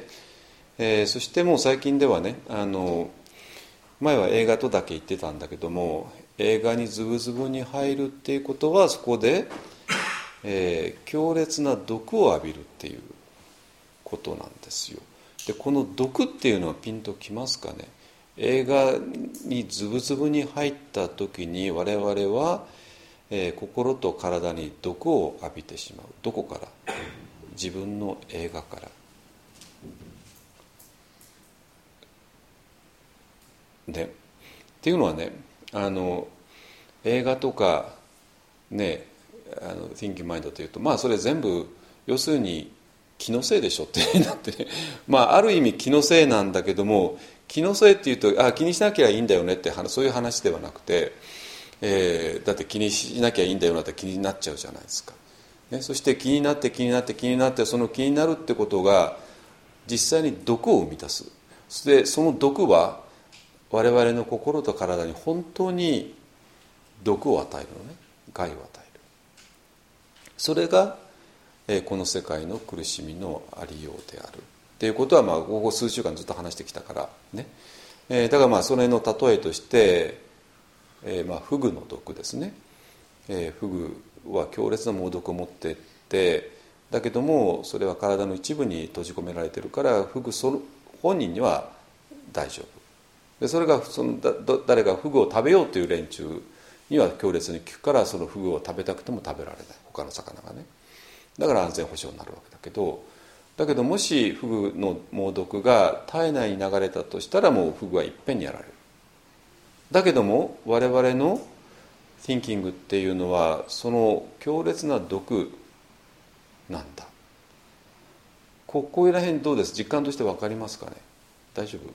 そしてもう最近ではね前は映画とだけ言ってたんだけども映画にズブズブに入るっていうことはそこで、強烈な毒を浴びるっていうことなんですよ。でこの毒っていうのはピンときますかね。映画にズブズブに入った時に我々は、心と体に毒を浴びてしまう。どこから？自分の映画からね。っていうのはね映画とかねThinkingマインドというとまあそれ全部要するに気のせいでしょってなってねまあある意味気のせいなんだけども気のせいっていうと気にしなきゃいいんだよねってそういう話ではなくて、だって気にしなきゃいいんだよなって気になっちゃうじゃないですか、ね、そして気になって気になって気になってその気になるってことが実際に毒を生み出す。でその毒は我々の心と体に本当に毒を与えるのね。害を与える。それが、この世界の苦しみのありようであるっていうことはまあここ数週間ずっと話してきたからね、だからまあそれの例えとして、まあフグの毒ですね、フグは強烈な猛毒を持っていてだけどもそれは体の一部に閉じ込められているからフグ本人には大丈夫でそれが誰がフグを食べようという連中には強烈に効くからそのフグを食べたくても食べられない他の魚がね。だから安全保障になるわけだけどもしフグの猛毒が体内に流れたとしたらもうフグはいっぺんにやられる。だけども我々の Thinking っていうのはその強烈な毒なんだ。ここら辺どうです？実感として分かりますかね？大丈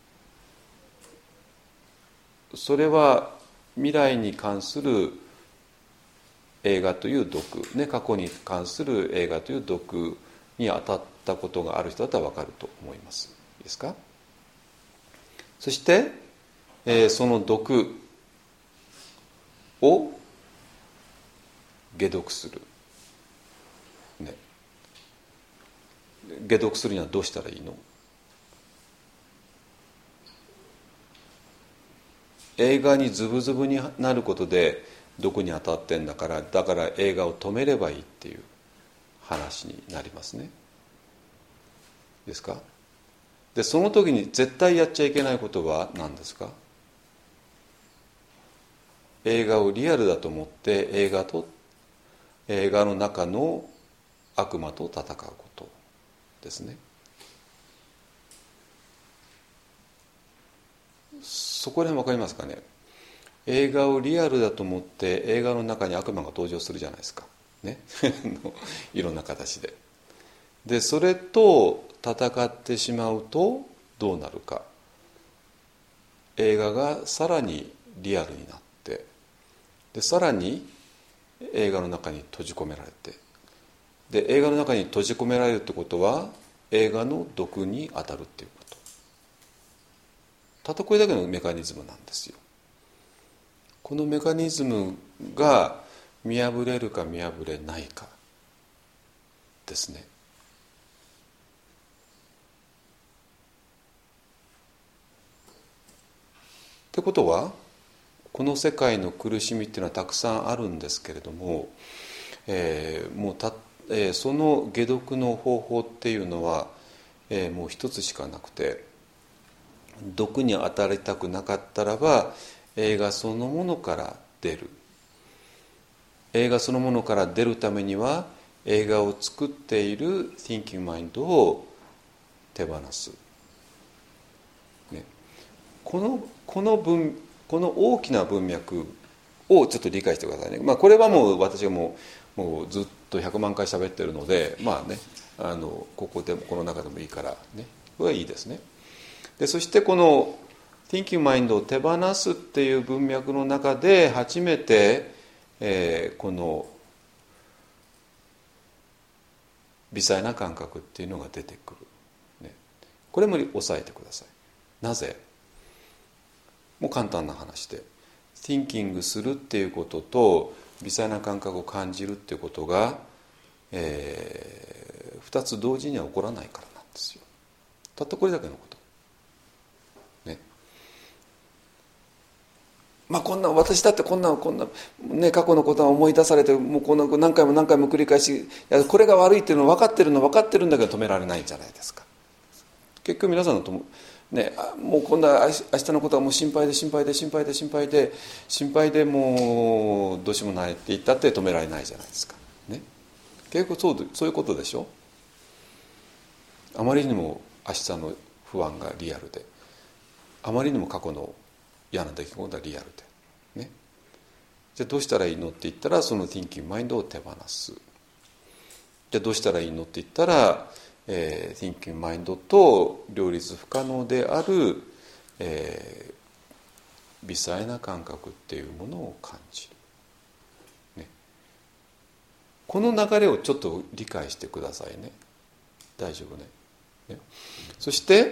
夫？それは未来に関する映画という毒、ね、過去に関する映画という毒に当たったことがある人だったら分かると思います。いいですか？そして、その毒を解毒する、ね、解毒するにはどうしたらいいの？映画にズブズブになることで毒に当たってんだから映画を止めればいいっていう話になりますね。ですか？でその時に絶対やっちゃいけないことは何ですか？映画をリアルだと思って映画の中の悪魔と戦うことですね。そこら辺分かりますかね？映画をリアルだと思って映画の中に悪魔が登場するじゃないですかねいろんな形で。 でそれと戦ってしまうとどうなるか。映画がさらにリアルになって、でさらに映画の中に閉じ込められて、で映画の中に閉じ込められるってことは映画の毒に当たるっていうこと。たったこれだけのメカニズムなんですよ。このメカニズムが見破れるか見破れないかですね。ってことはこの世界の苦しみっていうのはたくさんあるんですけれども、その解毒の方法っていうのは、もう一つしかなくて、毒に当たりたくなかったらば映画そのものから出る。映画そのものから出るためには映画を作っている Thinking Mind を手放す、ね、この大きな文脈をちょっと理解してくださいね。これはもう私がもうずっと100万回喋ってるので、ここでもこの中でもいいからね、これはいいですね。でそしてこの Thinking Mind を手放すっていう文脈の中で初めて、この微細な感覚っていうのが出てくる、ね、これも押さえてください。なぜ？もう簡単な話で、Thinking するっていうことと微細な感覚を感じるっていうことが、2つ同時には起こらないからなんですよ。たったこれだけのこと。こんな私だってこんな、ね、過去のことは思い出されて、もうこんな何回も何回も繰り返し、これが悪いっていうのは分かってるんだけど止められないんじゃないですか。結局皆さんのね、もうこんな明日のことはもう心配でもうどうしようもないって言ったって止められないじゃないですか、ね、結局そういうことでしょ。あまりにも明日の不安がリアルで、あまりにも過去の嫌な出来事はリアルで、ね、じゃあどうしたらいいのって言ったら、その Thinking Mind を手放す。じゃあどうしたらいいのって言ったら、Thinking Mind と両立不可能である、微細な感覚っていうものを感じる、ね、この流れをちょっと理解してくださいね。大丈夫ね。そして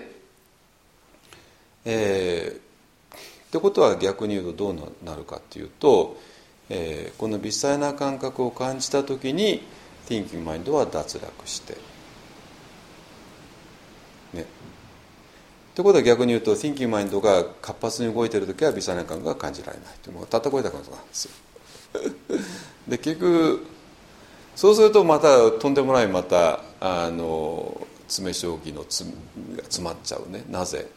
ってことは逆に言うとどうなるかっていうと、この微細な感覚を感じたときに Thinking Mind は脱落して、ね。ってことは逆に言うと Thinking Mind が活発に動いているときは微細な感覚が感じられないというのがたったこれだけのことなんですよ。で結局そうするとまたとんでもない詰将棋の詰まっちゃうね。なぜ？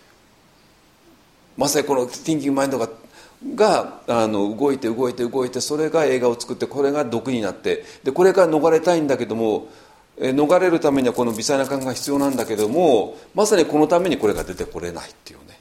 まさにこの Thinking Mind が動いて、それが映画を作って、これが毒になって、でこれから逃れたいんだけども、逃れるためにはこの微細な感覚が必要なんだけども、まさにこのためにこれが出てこれないっていうね、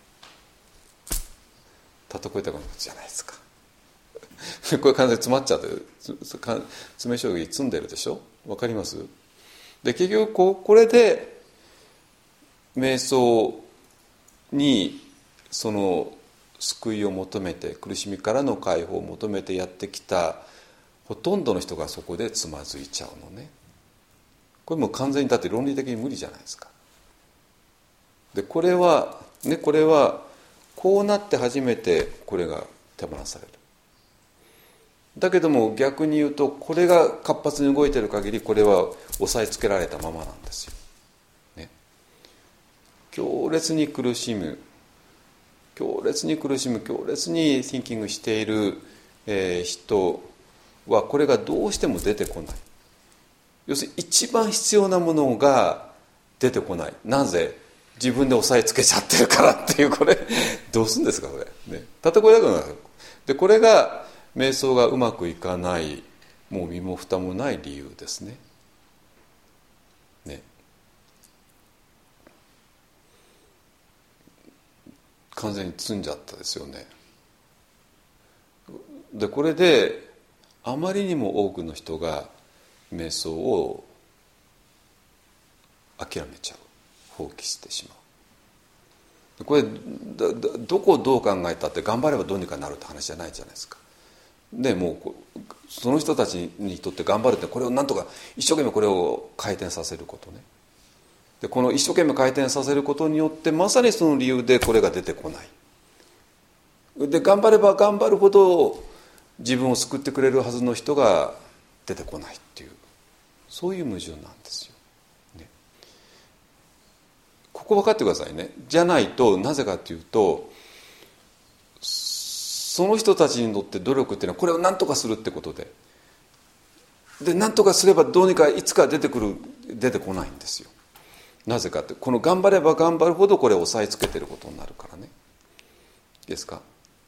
たとこえたことじゃないですか。これ完全に詰まっちゃって詰将棋詰んでるでしょ。わかります？で結局これで瞑想にその救いを求めて、苦しみからの解放を求めてやってきたほとんどの人がそこでつまずいちゃうのね。これもう完全にだって論理的に無理じゃないですか。でこれはこうなって初めてこれが手放される。だけども逆に言うと、これが活発に動いている限りこれは押さえつけられたままなんですよ、ね、強烈に苦しみ強烈にシンキングしている、人はこれがどうしても出てこない。要するに一番必要なものが出てこない。なぜ？自分で押さえつけちゃってるからっていう、これどうするんですかこれ、ね、たったこれだけなんですよ。でこれが瞑想がうまくいかない、もう身も蓋もない理由ですね。完全に詰んじゃったですよね。でこれであまりにも多くの人が瞑想を諦めちゃう、放棄してしまう。これどこをどう考えたって頑張ればどうにかなるって話じゃないじゃないですか。でもうその人たちにとって頑張るって、これをなんとか一生懸命これを回転させることね。でこの一生懸命回転させることによってまさにその理由でこれが出てこない。で頑張れば頑張るほど自分を救ってくれるはずの人が出てこないっていう、そういう矛盾なんですよ、ね。ここ分かってくださいね。じゃないと、なぜかというと、その人たちにとって努力っていうのはこれを何とかするってことで、何とかすればどうにかいつか出てこないんですよ。なぜかって、この頑張れば頑張るほどこれを押さえつけてることになるからね。いいですか。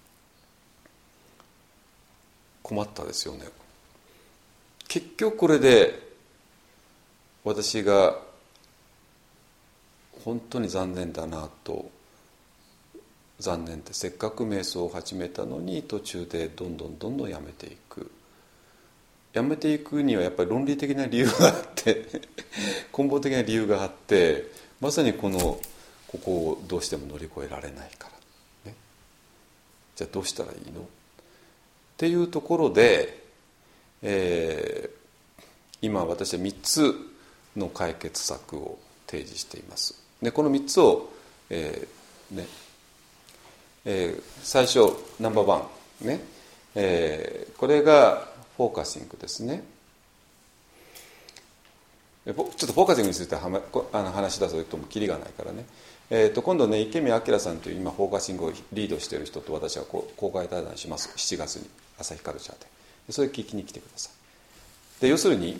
困ったですよね。結局これで私が本当に残念だなと、残念ってせっかく瞑想を始めたのに途中でどんどんやめていく。やめていくにはやっぱり論理的な理由があって根本的な理由があって、まさにここをどうしても乗り越えられないから、ね、じゃあどうしたらいいのっていうところで、今私は3つの解決策を提示しています。でこの3つを、最初ナンバーワン、ねこれがフォーカシングですね。ちょっとフォーカシングについて話し出すともキリがないからね、今度ね池宮明さんという今フォーカシングをリードしている人と私は公開対談します。7月に朝日カルチャーでそれ聞きに来てください。で要するに、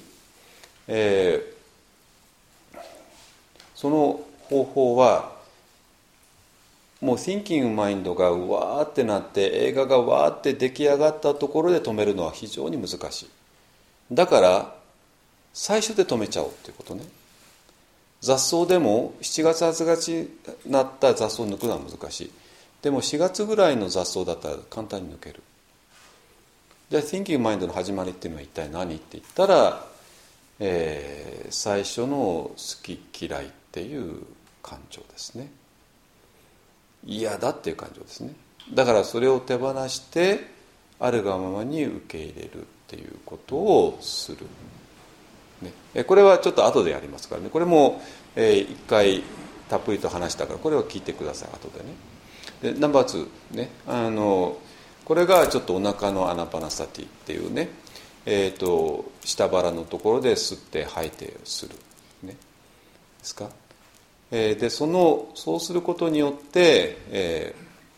その方法はもう Thinking Mind がわーってなって映画がわーって出来上がったところで止めるのは非常に難しい。だから最初で止めちゃおうっていうことね。雑草でも7月8月になった雑草を抜くのは難しい。でも4月ぐらいの雑草だったら簡単に抜ける。じゃあ Thinking Mind の始まりっていうのは一体何って言ったら、最初の好き嫌いっていう感情ですね。嫌だっていう感情ですね。だからそれを手放してあるがままに受け入れるっていうことをする、ね、これはちょっと後でやりますからね。これも、一回たっぷりと話したからこれを聞いてください後でね。でナンバー2ね、これがちょっとお腹のアナパナサティっていうね、下腹のところで吸って吐いてする、ね、ですか。でそうすることによって、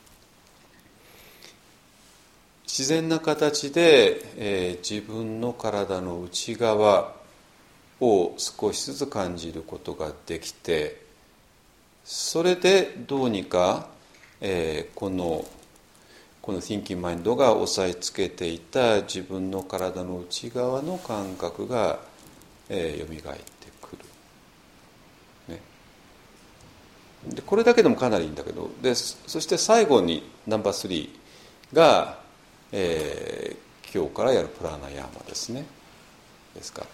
自然な形で、自分の体の内側を少しずつ感じることができて、それでどうにか、このThinking Mind が押さえつけていた自分の体の内側の感覚が、よみがえってくる、ね。でこれだけでもかなりいいんだけど、そして最後にナンバー3が、今日からやるプラナヤーマですね。ですか。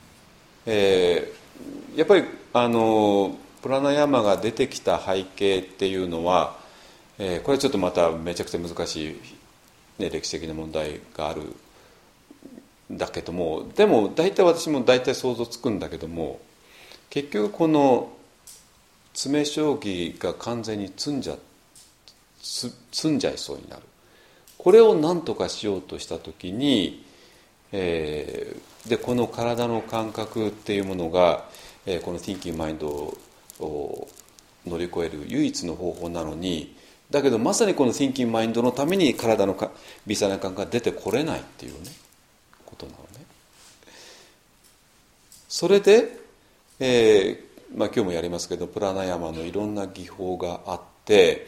やっぱりプラナヤーマが出てきた背景っていうのは、これはちょっとまためちゃくちゃ難しい、ね、歴史的な問題があるんだけども、でも大体私も大体想像つくんだけども、結局この詰将棋が完全に詰んじゃいそうになる。これを何とかしようとしたときに、でこの体の感覚っていうものが、この Thinking Mind を乗り越える唯一の方法なのに、だけどまさにこの Thinking Mind のために体の微細な感覚が出てこれないっていうねことなのね。それで、今日もやりますけどプラナヤマのいろんな技法があって、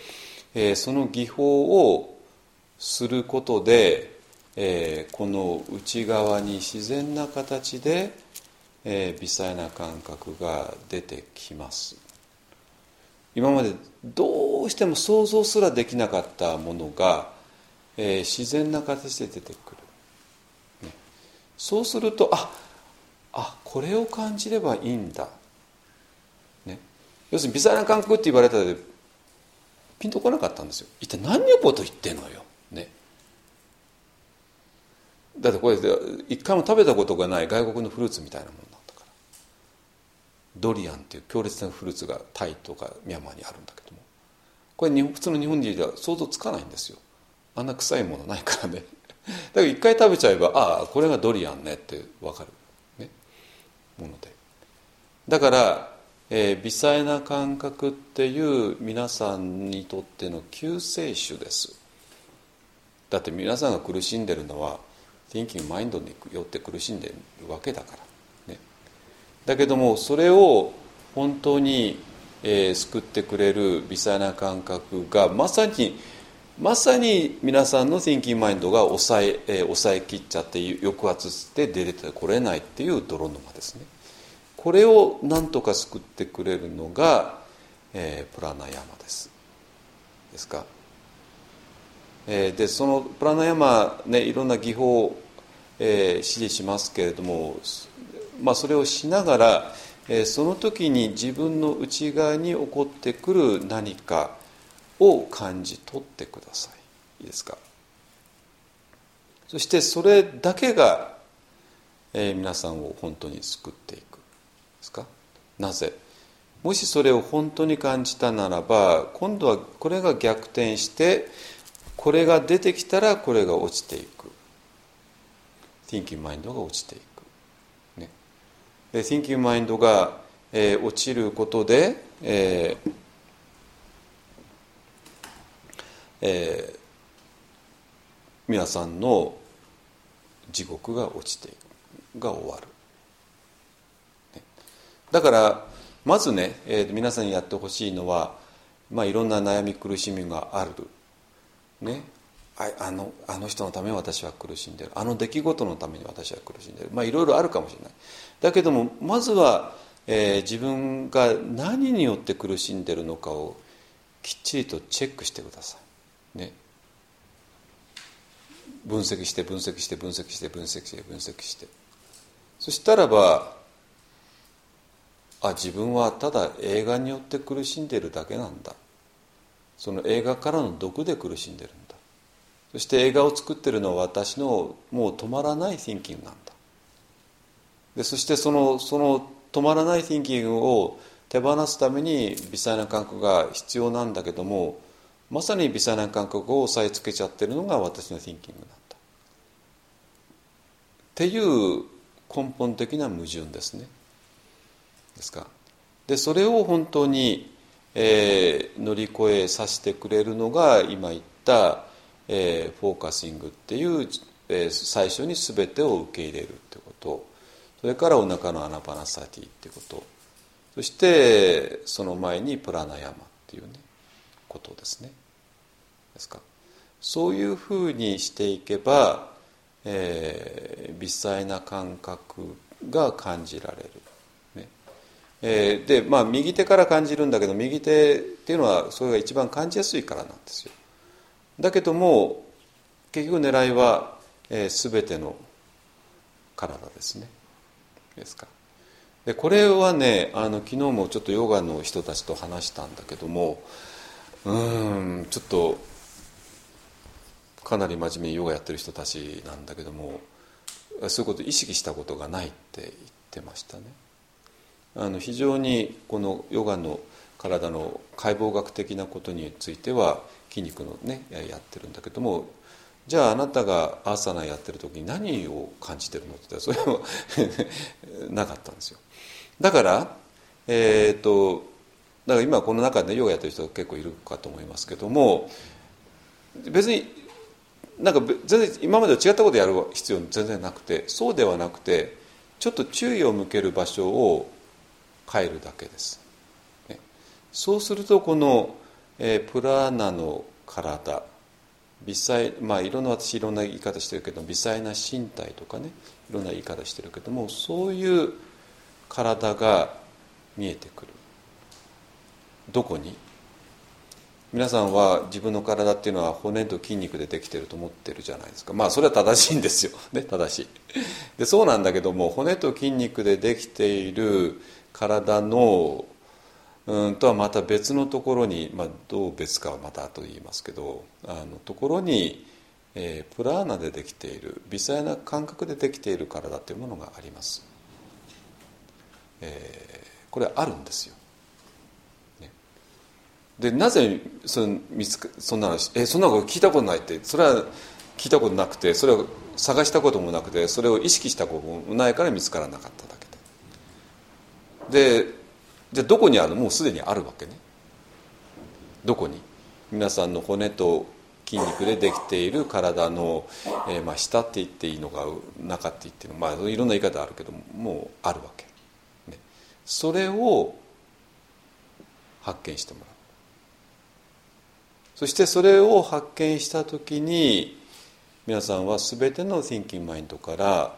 その技法をすることで、この内側に自然な形で、微細な感覚が出てきます。今までどうしても想像すらできなかったものが、自然な形で出てくる、ね、そうするとこれを感じればいいんだ、 要するに微細な感覚って言われたのでピンとこなかったんですよ。一体何のこと言ってんのよ、ね、だってこれ一回も食べたことがない外国のフルーツみたいなものなんだから。ドリアンっていう強烈なフルーツがタイとかミャンマーにあるんだけども、これ普通の日本人では想像つかないんですよ。あんな臭いものないからね。だから一回食べちゃえば、ああこれがドリアンねって分かる、ね、もので。だから、微細な感覚っていう皆さんにとっての救世主です。だって皆さんが苦しんでるのは Thinking Mind によって苦しんでるわけだから、ね、だけどもそれを本当に、救ってくれる微細な感覚がまさに皆さんの Thinking Mind が抑えきっちゃって抑圧して出てこれないっていう泥沼ですね。これを何とか救ってくれるのが、プラナヤマですか。でそのプラナヤマ、ね、いろんな技法を、指示しますけれども、それをしながら、その時に自分の内側に起こってくる何かを感じ取ってください。いいですか。そしてそれだけが、皆さんを本当に救っていくですか。なぜ？もしそれを本当に感じたならば、今度はこれが逆転してこれが出てきたらこれが落ちていく。Thinking Mind が落ちていく、ね、で Thinking Mind が、落ちることで、皆さんの地獄が落ちていくが終わる、ね、だからまずね、皆さんにやってほしいのは、いろんな悩み苦しみがある、ね、あの人のために私は苦しんでいる、あの出来事のために私は苦しんでいる、いろいろあるかもしれない。だけどもまずは、自分が何によって苦しんでいるのかをきっちりとチェックしてください、ね、分析してそしたらば、自分はただ映画によって苦しんでいるだけなんだ、その映画からの毒で苦しんでるんだ、そして映画を作ってるのは私のもう止まらない thinking なんだ。でそしてその止まらない thinking を手放すために微細な感覚が必要なんだけども、まさに微細な感覚を押さえつけちゃってるのが私の thinking なんだっていう根本的な矛盾ですね。ですか。でそれを本当に、乗り越えさせてくれるのが今言った、フォーカシングっていう、最初に全てを受け入れるってこと、それからお腹のアナパナサティってこと、そしてその前にプラナヤマっていうねことですね。ですか。そういうふうにしていけば、微細な感覚が感じられる、ね。で右手から感じるんだけど、右手っていうのはそれが一番感じやすいからなんですよ。だけども結局狙いは、全ての体ですね。ですか。でこれはね、昨日もちょっとヨガの人たちと話したんだけども、ちょっとかなり真面目にヨガやってる人たちなんだけども、そういうことを意識したことがないって言ってましたね。非常にこのヨガの体の解剖学的なことについては筋肉のねやってるんだけども、じゃああなたがアーサナやってる時に何を感じてるのって言ったらそれはなかったんですよ。だから今この中でヨガやってる人結構いるかと思いますけども、別に全然今までと違ったことをやる必要全然なくて、そうではなくてちょっと注意を向ける場所を変えるだけです、ね。そうするとこの、プラーナの体、微細、私いろんな言い方してるけど、微細な身体とかね、いろんな言い方してるけども、そういう体が見えてくる。どこに？皆さんは自分の体っていうのは骨と筋肉でできてると思ってるじゃないですか。それは正しいんですよ、ね、正しい。でそうなんだけども、骨と筋肉でできている体のとはまた別のところに、どう別かはまた後で言いますけど、ところに、プラーナでできている微細な感覚でできている体というものがあります。これはあるんですよ。でなぜそんなの聞いたことないって、それは聞いたことなくて、それを探したこともなくて、それを意識したこともないから見つからなかっただけで、じゃあどこにあるの？もうすでにあるわけね。どこに？皆さんの骨と筋肉でできている体の、下って言っていいのか中って言っていいのか、いろんな言い方あるけどもうあるわけ、ね、それを発見してもらう。そしてそれを発見したときに、皆さんは全ての Thinking Mind から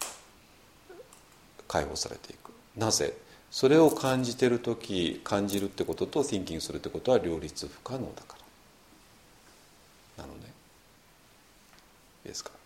解放されていく。なぜ？それを感じているとき、感じるってことと Thinking するってことは両立不可能だからなのね。いいですか？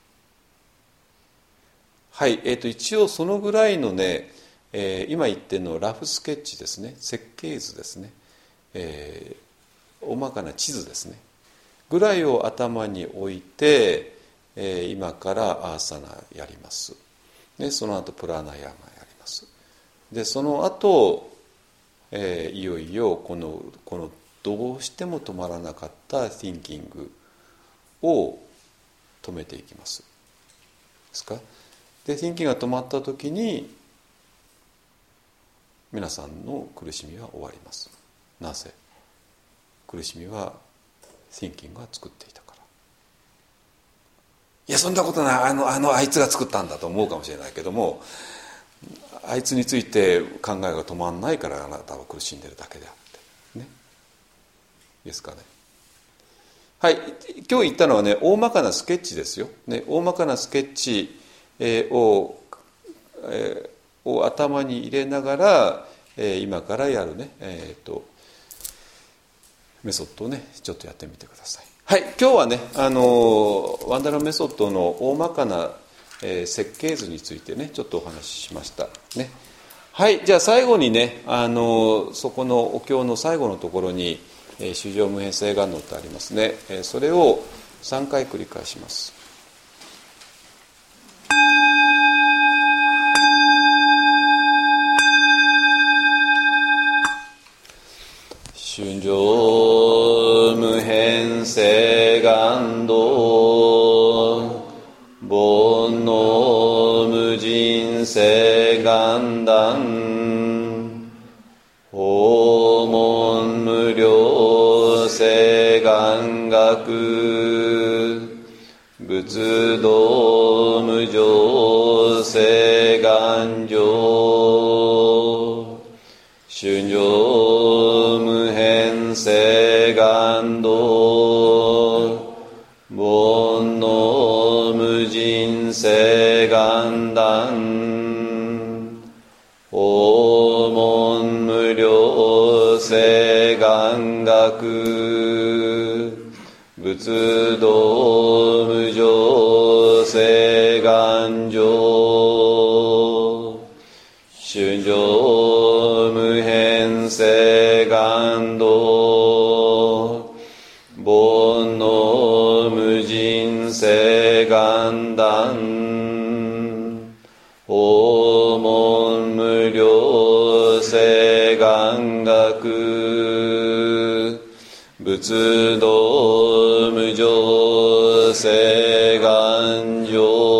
はい、一応そのぐらいのね、今言ってるのはラフスケッチですね、設計図ですね、大まかな地図ですねぐらいを頭に置いて、今からアーサナやります。でその後プラーナヤマやります。でその後、いよいよこのどうしても止まらなかったThinkingを止めていきますですか。でThinkingが止まった時に皆さんの苦しみは終わります。なぜ？苦しみは Thinking が作っていたから。いやそんなことない、あいつが作ったんだと思うかもしれないけども、あいつについて考えが止まんないからあなたは苦しんでるだけであってね。いいですかね。はい、今日言ったのはね、大まかなスケッチですよ、ね、大まかなスケッチ、を頭に入れながら、今からやるね、メソッドをねちょっとやってみてください。はい、今日はねワンダラメソッドの大まかな、設計図についてねちょっとお話ししましたね。はい、じゃあ最後にねそこのお経の最後のところに衆生無変性願能ってありますね。それを3回繰り返します。衆生無変性願道煩悩無尽性願断訪問無量性願学仏道無常性願上衆生無変性願道煩悩無尽性願断訪問無量性願学仏道無常性願上衆生無変性願道煩悩無尽性願断訪問無量性願学仏道無常性願上